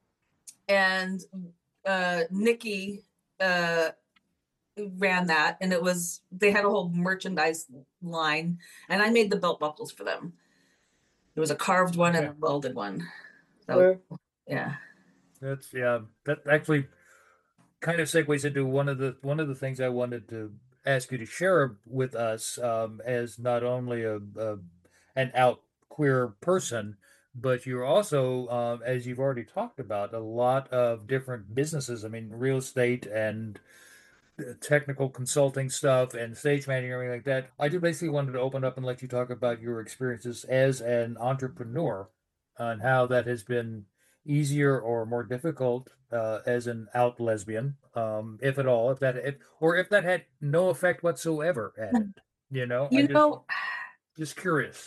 Speaker 2: and uh, Nikki uh ran that, and it was they had a whole merchandise line, and I made the belt buckles for them. There was a carved one and a
Speaker 3: Okay.
Speaker 2: welded one. So
Speaker 1: uh,
Speaker 2: yeah.
Speaker 3: That's yeah. That actually kind of segues into one of the one of the things I wanted to ask you to share with us, um, as not only a, a an out queer person, but you're also, um, as you've already talked about, a lot of different businesses. I mean, real estate and uh, technical consulting stuff and stage managing and everything like that. I just basically wanted to open up and let you talk about your experiences as an entrepreneur and how that has been easier or more difficult uh, as an out lesbian, um, if at all, if that, if, or if that had no effect whatsoever at it. You know, I
Speaker 2: You
Speaker 3: just
Speaker 2: know,
Speaker 3: just curious.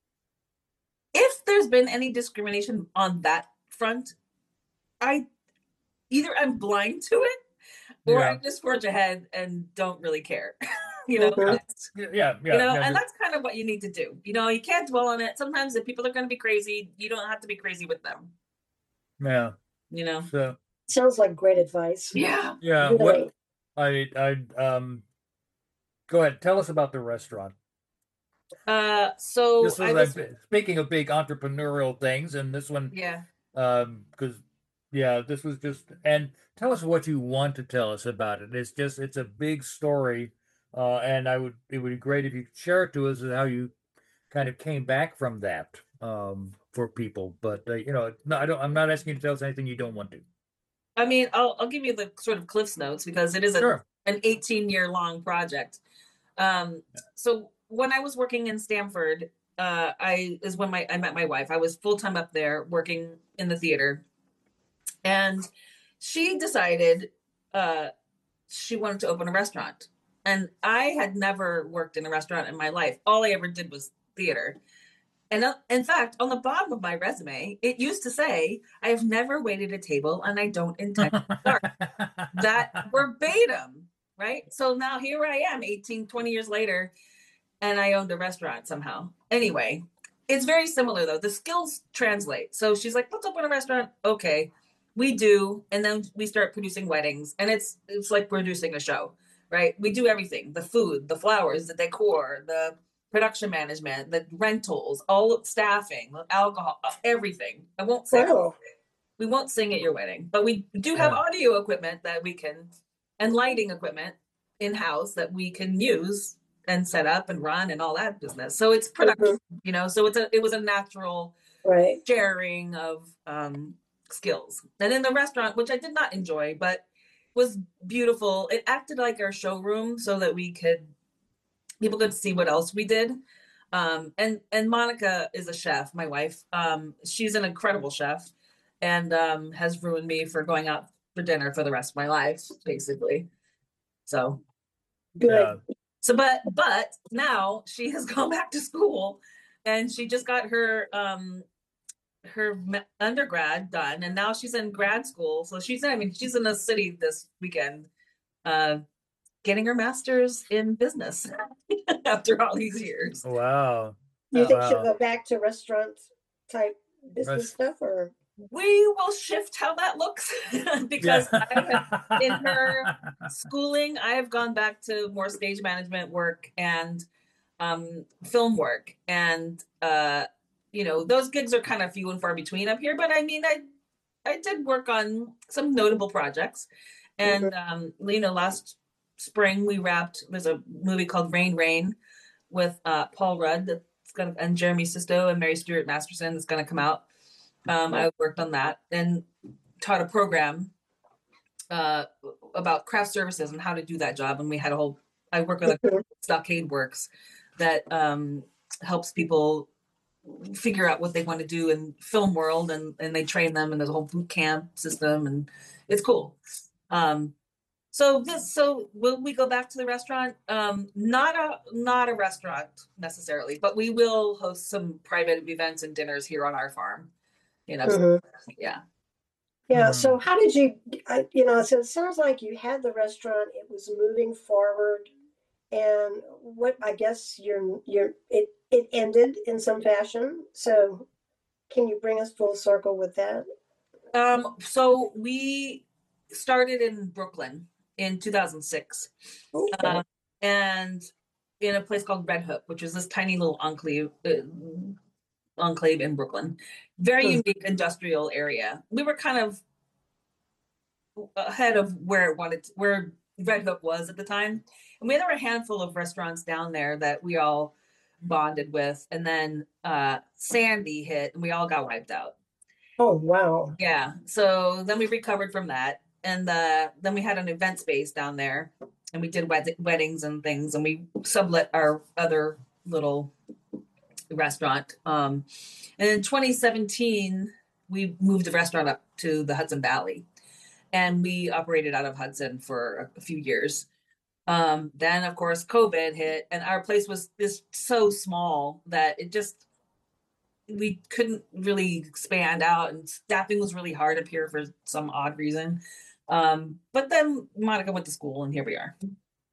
Speaker 2: if there's been any discrimination on that front, I either I'm blind to it or
Speaker 3: Yeah.
Speaker 2: I just forge ahead and don't really care. you know,
Speaker 1: Mhm.
Speaker 2: it's-
Speaker 3: Yeah, yeah, yeah.
Speaker 2: you know,
Speaker 3: yeah,
Speaker 2: and
Speaker 3: the-
Speaker 2: that's kind of what you need to do. You know, you can't dwell on it. Sometimes if people are going to be crazy, you don't have to be crazy with them.
Speaker 3: yeah.
Speaker 2: You know.
Speaker 3: So
Speaker 1: sounds like great advice.
Speaker 2: Yeah.
Speaker 3: yeah,
Speaker 1: Really.
Speaker 3: what I I um go ahead, tell us about the restaurant.
Speaker 2: Uh. So
Speaker 3: This
Speaker 2: I
Speaker 3: was,
Speaker 2: was.
Speaker 3: uh, speaking of big entrepreneurial things, and this one,
Speaker 2: Yeah.
Speaker 3: um, because yeah, this was just, and tell us what you want to tell us about it. It's just, it's a big story, uh, and I would, it would be great if you could share it to us and how you kind of came back from that, um, for people. But uh, you know, no, I don't. I'm not asking you to tell us anything you don't want to.
Speaker 2: I mean, I'll I'll give you the sort of Cliff's notes because it is a
Speaker 3: Sure.
Speaker 2: an eighteen year long project. Um, so when I was working in Stamford, uh, I is when my I met my wife. I was full time up there working in the theater, and she decided uh, she wanted to open a restaurant. And I had never worked in a restaurant in my life. All I ever did was theater. And uh, in fact, on the bottom of my resume, it used to say, I have never waited a table and I don't intend to start. That verbatim, right? So now here I am, eighteen, twenty years later, and I owned a restaurant somehow. Anyway, it's very similar though. The skills translate. So she's like, let's open a restaurant. Okay, we do. And then we start producing weddings. And it's it's like producing a show, right? We do everything: the food, the flowers, the decor, the production management, the rentals, all of staffing, the alcohol, uh, everything. I won't say
Speaker 1: Wow.
Speaker 2: we won't sing at your wedding, but we do have
Speaker 3: Yeah.
Speaker 2: audio equipment that we can, and lighting equipment in house that we can use and set up and run and all that business. So it's production, you know. So it's a it was a natural
Speaker 1: Right.
Speaker 2: sharing of um, skills. And in the restaurant, which I did not enjoy, but was beautiful. It acted like our showroom so that we could people could see what else we did. Um, and and Monica is a chef, my wife. Um, she's an incredible chef, and um, has ruined me for going out for dinner for the rest of my life, basically. So
Speaker 1: Good.
Speaker 3: Yeah.
Speaker 2: So, but but now she has gone back to school, and she just got her um her me- undergrad done, and now she's in grad school. So she's I mean she's in the city this weekend, uh, getting her master's in business after all these years.
Speaker 3: Wow.
Speaker 1: You
Speaker 2: So
Speaker 1: think she'll
Speaker 3: Wow.
Speaker 1: go back to restaurant type business
Speaker 3: That's-
Speaker 1: stuff, or?
Speaker 2: we will shift how that looks because I have, in her schooling, I have gone back to more stage management work and um, film work, and uh, you know those gigs are kind of few and far between up here. But I mean, I I did work on some notable projects, and um, you know, last spring we wrapped. There's a movie called Rain Rain with uh, Paul Rudd that's gonna and Jeremy Sisto and Mary Stuart Masterson that's gonna come out. Um, I worked on that and taught a program uh, about craft services and how to do that job. And we had a whole, I work with a
Speaker 1: Mhm.
Speaker 2: Stockade Works that um, helps people figure out what they want to do in film world, and, and they train them, and there's a whole boot camp system, and it's cool. Um, so this, so will we go back to the restaurant? Um, not a, not a restaurant necessarily, but we will host some private events and dinners here on our farm. You know,
Speaker 1: Mhm.
Speaker 2: yeah.
Speaker 1: Yeah,
Speaker 3: Mhm.
Speaker 1: so how did you, I- you know, so it sounds like you had the restaurant, it was moving forward. And what, I guess you're, you're, it, it ended in some fashion. So can you bring us full circle with that?
Speaker 2: Um, so we started in Brooklyn in two thousand six,
Speaker 1: Okay.
Speaker 2: um, and in a place called Red Hook, which is this tiny little enclave, uh, enclave in Brooklyn. Very
Speaker 1: Hmm.
Speaker 2: unique industrial area. We were kind of ahead of where it wanted, to, where Red Hook was at the time, and we had a handful of restaurants down there that we all bonded with, and then uh, Sandy hit, and we all got wiped out.
Speaker 1: Oh, wow.
Speaker 2: Yeah. So then we recovered from that. And uh, then we had an event space down there, and we did wed- weddings and things, and we sublet our other little restaurant. Um, and in twenty seventeen, we moved the restaurant up to the Hudson Valley, and we operated out of Hudson for a few years. Um, then, of course, COVID hit, and our place was just so small that it just we couldn't really expand out, and staffing was really hard up here for some odd reason. Um, but then Monica went to school, and here we are.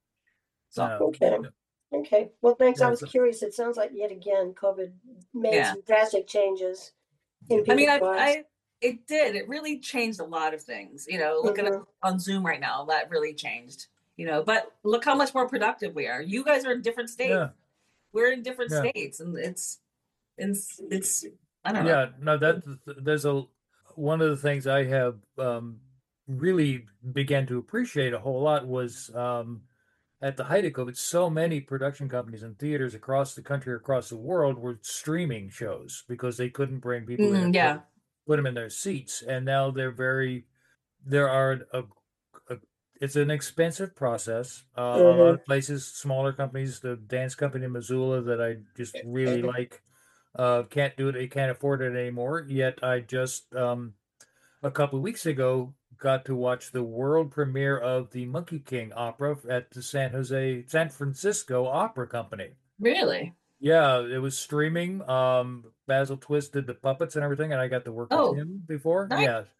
Speaker 2: So
Speaker 3: Yeah.
Speaker 1: Okay. Okay. Well, thanks. I
Speaker 3: Yeah,
Speaker 1: was
Speaker 3: so-
Speaker 1: curious. It sounds like yet again, COVID made
Speaker 2: Yeah.
Speaker 1: some drastic changes in
Speaker 2: I mean,
Speaker 1: people's
Speaker 2: I,
Speaker 1: lives.
Speaker 2: I it did. It really changed a lot of things. You know, looking at
Speaker 1: Mhm.
Speaker 2: on Zoom right now, that really changed. You know, but look how much more productive we are. You guys are in different states.
Speaker 3: Yeah.
Speaker 2: We're in different
Speaker 3: Yeah.
Speaker 2: states, and it's it's it's I don't know.
Speaker 3: Yeah, no, that there's a one of the things I have um, really began to appreciate a whole lot was um, at the height of COVID, so many production companies and theaters across the country, across the world, were streaming shows because they couldn't bring people in
Speaker 2: Mm,
Speaker 3: and
Speaker 2: yeah.
Speaker 3: put, put them in their seats. And now they're very, there are a, a it's an expensive process. Uh, a lot
Speaker 1: Mhm.
Speaker 3: of places, smaller companies, the dance company in Missoula that I just really like, uh, can't do it. They can't afford it anymore. Yet I just um, a couple of weeks ago got to watch the world premiere of the Monkey King opera at the San Jose, San Francisco Opera Company.
Speaker 2: Really?
Speaker 3: Yeah, it was streaming. Um, Basil Twist did the puppets and everything, and I got to work with
Speaker 2: Oh,
Speaker 3: him before.
Speaker 2: nice.
Speaker 3: Yeah.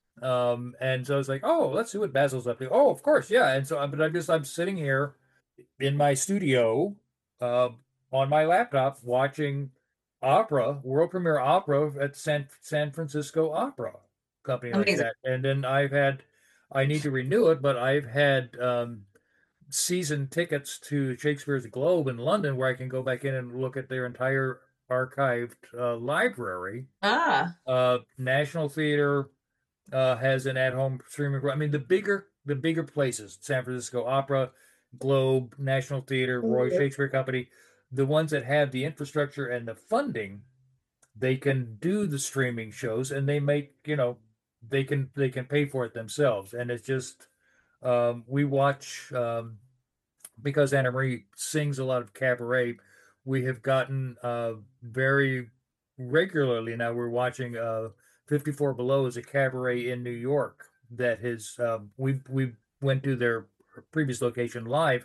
Speaker 3: Um, and so I was like, oh, let's see what Basil's up to. Oh, of course, yeah. And so, but I'm just I'm sitting here in my studio, uh, on my laptop watching opera, world premiere opera at San San Francisco Opera Company like
Speaker 2: Amazing.
Speaker 3: that. And then I've had, I need to renew it, but I've had um, season tickets to Shakespeare's Globe in London where I can go back in and look at their entire archived uh, library.
Speaker 2: Ah,
Speaker 3: Uh, National Theater uh, has an at-home streaming. I mean, the bigger the bigger places, San Francisco Opera, Globe, National Theater, Royal
Speaker 1: Mhm.
Speaker 3: Shakespeare Company, the ones that have the infrastructure and the funding, they can do the streaming shows, and they make you know they can they can pay for it themselves. And it's just um, we watch um, because Anna Marie sings a lot of cabaret. We have gotten uh, very regularly now. We're watching uh, fifty-four Below is a cabaret in New York that has um, we we went to their previous location live,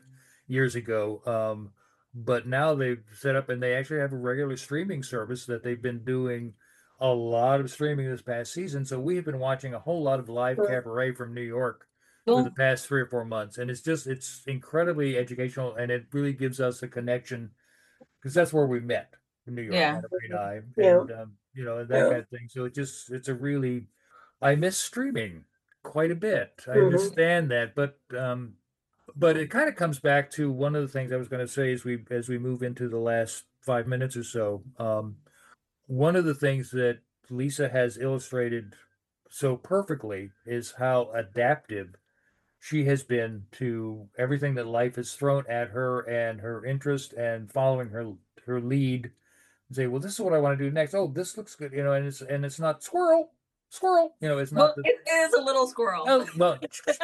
Speaker 3: years ago. Um, but now they've set up and they actually have a regular streaming service that they've been doing a lot of streaming this past season. So we have been watching a whole lot of live
Speaker 1: Right.
Speaker 3: cabaret from New York for the
Speaker 2: Cool.
Speaker 3: past three or four months. And it's just, it's incredibly educational and it really gives us a connection because that's where we met in New York,
Speaker 2: Yeah.
Speaker 3: Anna Marie and I,
Speaker 1: Yeah.
Speaker 3: and, um, you know, and that kind of thing. So it just, it's a really, I miss streaming quite a bit. I
Speaker 1: Mhm.
Speaker 3: understand that, but, um, but it kind of comes back to one of the things I was going to say as we as we move into the last five minutes or so. Um, one of the things that Lisa has illustrated so perfectly is how adaptive she has been to everything that life has thrown at her and her interest and following her her lead and say, well, this is what I want to do next. Oh, this looks good, you know, and it's and it's not squirrel, squirrel, you know, it's not
Speaker 2: Well,
Speaker 3: the
Speaker 2: it is a little squirrel.
Speaker 3: oh, well,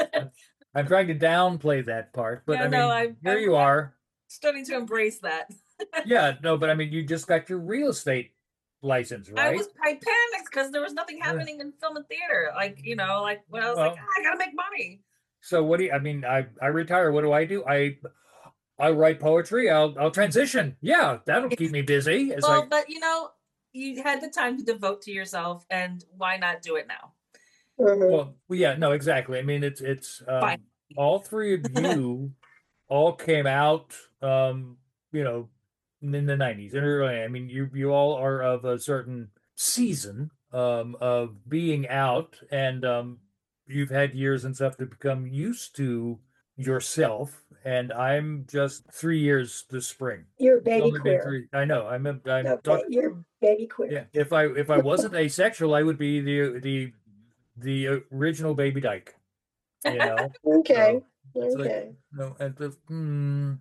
Speaker 3: I'm trying to downplay that part, but
Speaker 2: Yeah,
Speaker 3: I
Speaker 2: no,
Speaker 3: mean,
Speaker 2: I'm-
Speaker 3: here
Speaker 2: I'm-
Speaker 3: you are.
Speaker 2: Starting to embrace that.
Speaker 3: Yeah, no, but I mean, you just got your real estate license,
Speaker 2: I
Speaker 3: right?
Speaker 2: was I panicked because there was nothing
Speaker 3: Yeah.
Speaker 2: happening in film and theater. Like, you know, like when I was like,
Speaker 3: Well-
Speaker 2: "Ah, I gotta make money.
Speaker 3: So what do you, I mean, I I retire. What do I do? I I write poetry. I'll I'll transition. Yeah, that'll keep me busy. It's
Speaker 2: Well,
Speaker 3: like,
Speaker 2: but you know, you had the time to devote to yourself, and why not do it now?
Speaker 1: Mhm.
Speaker 3: well, yeah, no, exactly. I mean, it's it's um,
Speaker 2: Fine.
Speaker 3: all three of you all came out, um, you know, in the nineties and early. I mean, you you all are of a certain season um, of being out, and um, you've had years and stuff to become used to yourself. And I'm just three years this spring.
Speaker 1: You're
Speaker 3: It's
Speaker 1: baby
Speaker 3: only been
Speaker 1: queer.
Speaker 3: three. I know. I'm. A, I'm
Speaker 1: Okay,
Speaker 3: talk-
Speaker 1: you're baby queer.
Speaker 3: yeah. If I if I wasn't asexual, I would be the the the original Baby Dyke. You know.
Speaker 1: Okay.
Speaker 3: It's like,
Speaker 1: Okay.
Speaker 3: no, and the, hmm.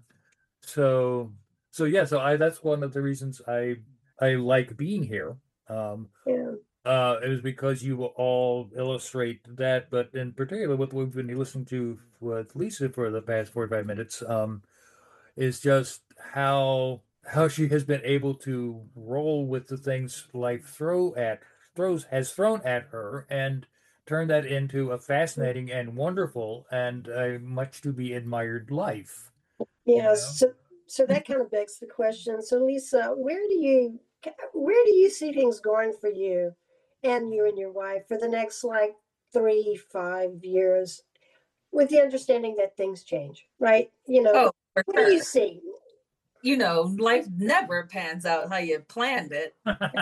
Speaker 3: So, so yeah, so I, that's one of the reasons I, I like being here. Um,
Speaker 1: Yeah.
Speaker 3: uh, it was because you will all illustrate that, but in particular, what we've been listening to with Lisa for the past forty-five minutes, um, is just how, how she has been able to roll with the things life throw at, throws, has thrown at her and turn that into a fascinating and wonderful and a much to be admired life.
Speaker 1: Yeah.
Speaker 3: know?
Speaker 1: So, so that kind of begs the question. So, Lisa, where do you, where do you see things going for you and you and your wife for the next like three, five years, with the understanding that things change, right? You know,
Speaker 2: Oh, for
Speaker 1: what do you
Speaker 2: sure.
Speaker 1: see?
Speaker 2: You know, life never pans out how you planned it.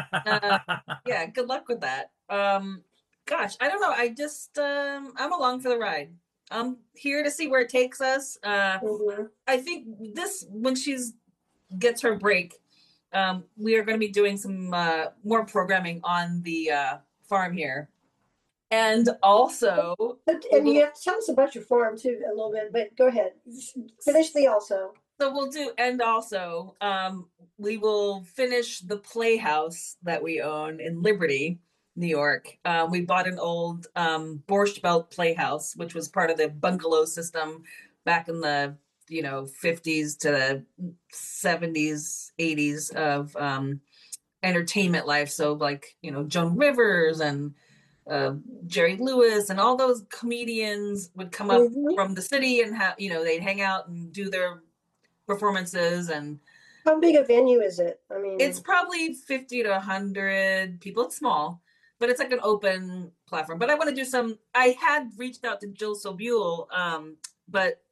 Speaker 2: Yeah, good luck with that. Um, gosh, I don't know. I just um I'm along for the ride. I'm here to see where it takes us. Uh
Speaker 1: Mhm.
Speaker 2: I think this when she's gets her break, um, we are going to be doing some uh, more programming on the uh, farm here, and also
Speaker 1: But, and you have to tell us about your farm too a little bit, but go ahead. Finish the also.
Speaker 2: so we'll do, and also um, we will finish the playhouse that we own in Liberty, New York. Uh, we bought an old um, Borscht Belt playhouse, which was part of the bungalow system back in the you know fifties to the seventies, eighties of um, entertainment life. So like you know Joan Rivers and uh, Jerry Lewis and all those comedians would come up
Speaker 1: Mhm.
Speaker 2: from the city and have you know they'd hang out and do their performances, and
Speaker 1: How big a venue is it? I mean,
Speaker 2: it's probably fifty to one hundred people. It's small, but it's like an open platform. But I want to do some. I had reached out to Jill Sobule, um, but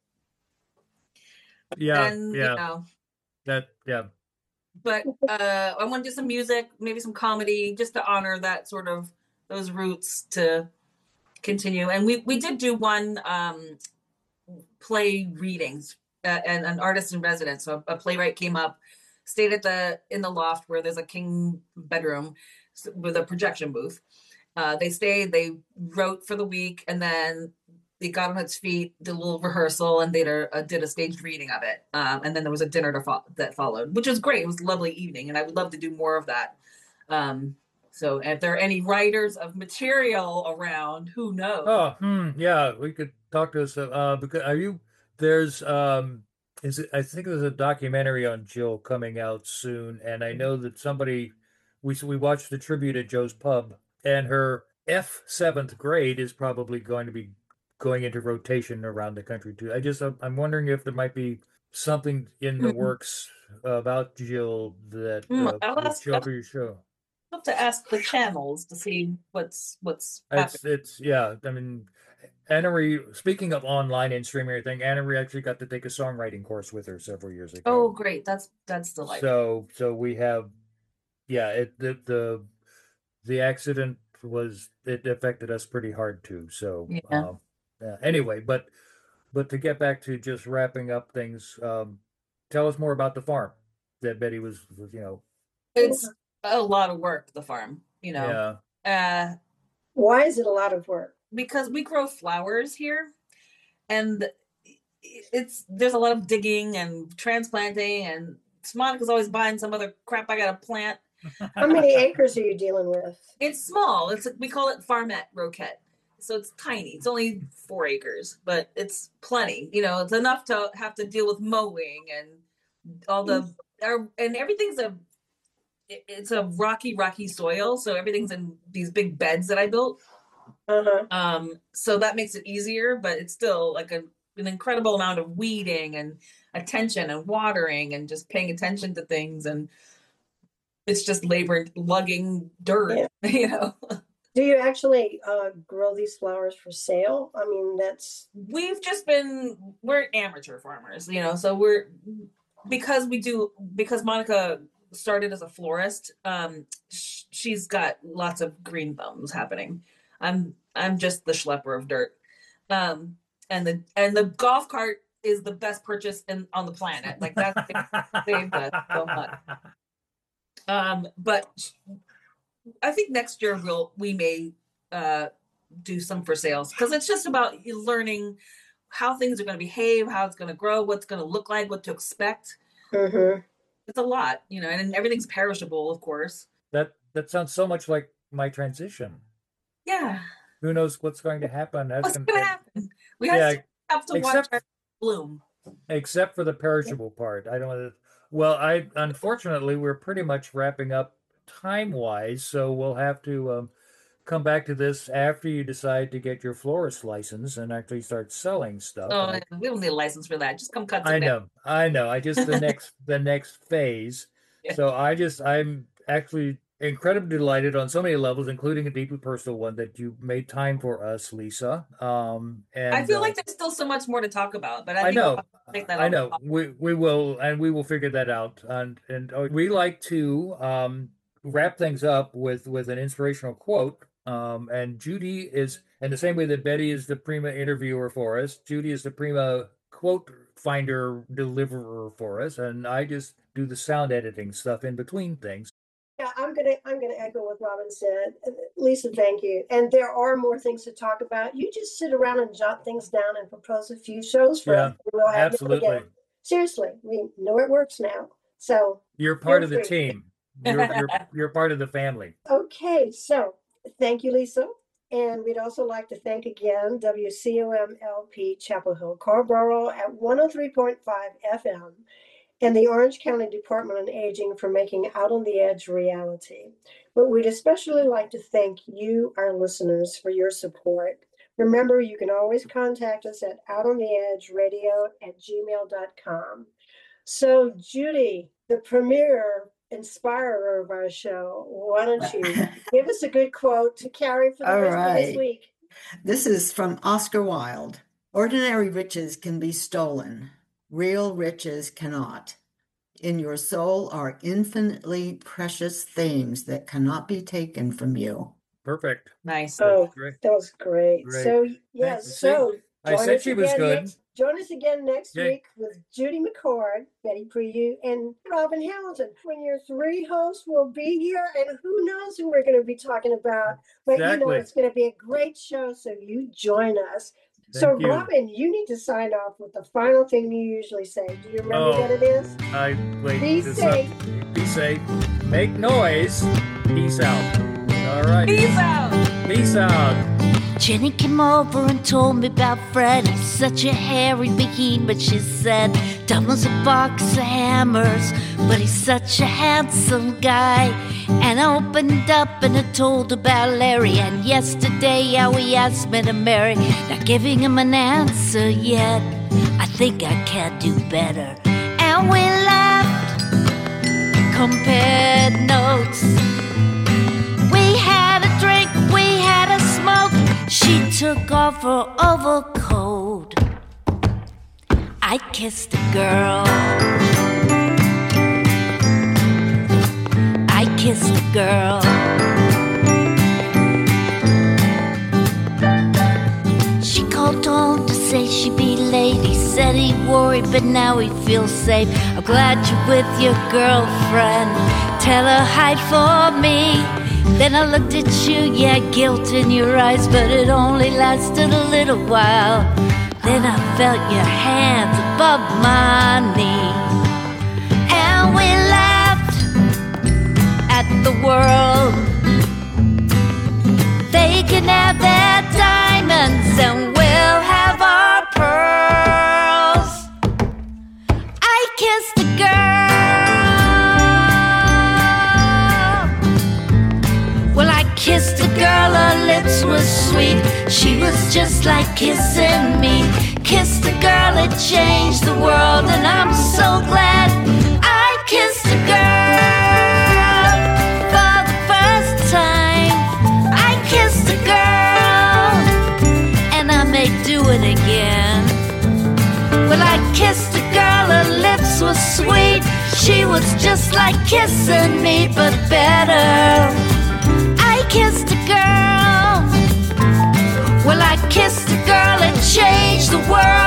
Speaker 3: yeah,
Speaker 2: then
Speaker 3: yeah,
Speaker 2: you know,
Speaker 3: that, yeah.
Speaker 2: but uh, I want to do some music, maybe some comedy, just to honor that sort of those roots to continue. And we we did do one um, play readings uh, and an artist in residence. So a playwright came up, stayed at the in the loft where there's a king bedroom with a projection booth. Uh, they stayed, they wrote for the week, and then they got on its feet, did a little rehearsal, and they did a, did a staged reading of it. Um, and then there was a dinner to fo- that followed, which was great. It was a lovely evening, and I would love to do more of that. Um, so if there are any writers of material around, who knows?
Speaker 3: Oh, hmm, yeah, we could talk to us. Uh, because are you, there's, um, is it, I think there's a documentary on Jill coming out soon, and I know that somebody, we we watched the tribute at Joe's Pub, and her F seventh grade is probably going to be going into rotation around the country too. I just, I'm I'm wondering if there might be something in the
Speaker 2: Mhm.
Speaker 3: works about Jill that
Speaker 2: Mm,
Speaker 3: uh,
Speaker 2: I'll
Speaker 3: will
Speaker 2: ask-
Speaker 3: show up at your show?
Speaker 2: I'll have to ask the channels to see what's what's happening.
Speaker 3: It's it's yeah. I mean, Anna Marie. Speaking of online and streaming everything, Anna Marie actually got to take a songwriting course with her several years ago.
Speaker 2: Oh, great! That's that's delightful.
Speaker 3: So so we have, yeah. It the the the accident was it affected us pretty hard too. So
Speaker 2: Yeah.
Speaker 3: um, yeah. Anyway, but but to get back to just wrapping up things, um, tell us more about the farm that Betty was, was you know.
Speaker 2: It's a lot of work. The farm, you know.
Speaker 3: Yeah.
Speaker 2: Uh,
Speaker 1: Why is it a lot of work?
Speaker 2: because we grow flowers here, and it's there's a lot of digging and transplanting, and Monica's always buying some other crap I gotta plant.
Speaker 1: How many acres are you dealing with?
Speaker 2: It's small. It's we call it Farmette Roquette. So it's tiny. It's only four acres, but it's plenty. You know, it's enough to have to deal with mowing and all the and everything's a it's a rocky, rocky soil. So everything's in these big beds that I built.
Speaker 1: Uh-huh.
Speaker 2: Um, so that makes it easier, but it's still like a, an incredible amount of weeding and attention and watering and just paying attention to things. And it's just labor lugging dirt,
Speaker 1: Yeah.
Speaker 2: you know.
Speaker 1: Do you actually uh, grow these flowers for sale? I mean, that's
Speaker 2: We've just been we're amateur farmers, you know, so we're because we do because Monica started as a florist, um sh- she's got lots of green thumbs happening. I'm I'm just the schlepper of dirt. Um and the and the golf cart is the best purchase in on the planet. Like that saved us so much. Um but I think next year we'll we may uh do some for sales because it's just about learning how things are going to behave, how it's going to grow, what's going to look like, what to expect.
Speaker 1: mm-hmm.
Speaker 2: It's a lot, you know, and everything's perishable, of course.
Speaker 3: That that sounds so much like my transition.
Speaker 2: Yeah,
Speaker 3: Who knows what's going to happen? That's
Speaker 2: what's
Speaker 3: gonna-
Speaker 2: going to happen? We have
Speaker 3: Yeah,
Speaker 2: to, have to watch
Speaker 3: except
Speaker 2: our bloom.
Speaker 3: except for the perishable part. I don't. Well, I unfortunately we're pretty much wrapping up time wise, so we'll have to um, come back to this after you decide to get your florist license and actually start selling stuff.
Speaker 2: Oh,
Speaker 3: And
Speaker 2: we don't need a license for that. Just come cut
Speaker 3: I, I
Speaker 2: some down.
Speaker 3: know, I know. I just the next the next phase.
Speaker 2: Yeah.
Speaker 3: So I just I'm actually incredibly delighted on so many levels, including a deeply personal one, that you made time for us, Lisa. Um, and
Speaker 2: I feel
Speaker 3: uh,
Speaker 2: like there's still so much more to talk about, but I,
Speaker 3: I
Speaker 2: think
Speaker 3: know.
Speaker 2: I'll take that
Speaker 3: I
Speaker 2: on.
Speaker 3: know. We we will, and we will figure that out. And and uh, we like to um, wrap things up with with an inspirational quote. Um, and Judy is, in the same way that Betty is the prima interviewer for us, Judy is the prima quote finder deliverer for us, and I just do the sound editing stuff in between things.
Speaker 1: Yeah, I'm gonna I'm gonna echo what Robin said. Uh, Lisa, thank you. And there are more things to talk about. You just sit around and jot things down and propose a few shows for
Speaker 3: Yeah,
Speaker 1: us. We'll have you on
Speaker 3: absolutely.
Speaker 1: again. Seriously, we know it works now. So
Speaker 3: You're part
Speaker 1: Feel
Speaker 3: of the
Speaker 1: free.
Speaker 3: team. You're you're you're part of the family.
Speaker 1: okay, so thank you, Lisa. And we'd also like to thank again W C O M L P Chapel Hill Carborough at one oh three point five F M and the Orange County Department on Aging for making Out on the Edge reality. But we'd especially like to thank you, our listeners, for your support. Remember, you can always contact us at outontheedgeradio at gmail dot com. So, Judy, the premier inspirer of our show, why don't you give us a good quote to carry for the
Speaker 4: All
Speaker 1: rest of this
Speaker 4: right.
Speaker 1: week?
Speaker 4: This is from Oscar Wilde. Ordinary riches can be stolen. Real riches cannot. In your soul are infinitely precious things that cannot be taken from you.
Speaker 3: Perfect.
Speaker 2: Nice.
Speaker 1: Oh,
Speaker 3: Great.
Speaker 1: that was great.
Speaker 3: Great.
Speaker 1: So,
Speaker 3: Thank-
Speaker 1: yes,
Speaker 3: see,
Speaker 1: so
Speaker 3: I
Speaker 1: join
Speaker 3: said
Speaker 1: us
Speaker 3: she was
Speaker 1: again
Speaker 3: good.
Speaker 1: next- join us again next
Speaker 3: Yay.
Speaker 1: week with Judy McCord, Betty Preview, and Robin Hamilton. When your three hosts will be here, and who knows who we're going to be talking about. But you know,
Speaker 3: Exactly.
Speaker 1: it's going to be a great show, so you join us. So,
Speaker 3: Thank you.
Speaker 1: Robin, you need to sign off with the final thing you usually say. Do you remember
Speaker 3: Oh.
Speaker 1: what it is?
Speaker 3: I wait.
Speaker 1: Be
Speaker 3: this
Speaker 1: safe.
Speaker 3: Up. Be safe. Make noise. Peace out. All right.
Speaker 2: Peace out.
Speaker 3: Peace out.
Speaker 5: Jenny came over and told me about Fred. He's such a hairy behemoth, she said. Doubles a box of hammers, but he's such a handsome guy. And I opened up and I told about Larry. And yesterday how he asked me to marry. Not giving him an answer yet. I think I can do better. And we laughed, compared notes. We had a drink, we had a smoke. She took off her overcoat. I kissed a girl. I kissed a girl. She called home to say she'd be late. He said he worried, but now he feels safe. I'm glad you're with your girlfriend. Tell her hi for me. Then I looked at you, yeah, guilt in your eyes, but it only lasted a little while. Then I felt your hands above my knee, and we laughed at the world. They can have their diamonds and we'll have our pearls. I kissed a girl. Well, I kissed a girl, her lips were sweet. She was just like kissing me. Kissed a girl, it changed the world, and I'm so glad I kissed a girl for the first time. I kissed a girl, and I may do it again. Well, I kissed a girl, her lips were sweet. She was just like kissing me, but better. I kissed a girl. Well, I kissed a girl and changed the world.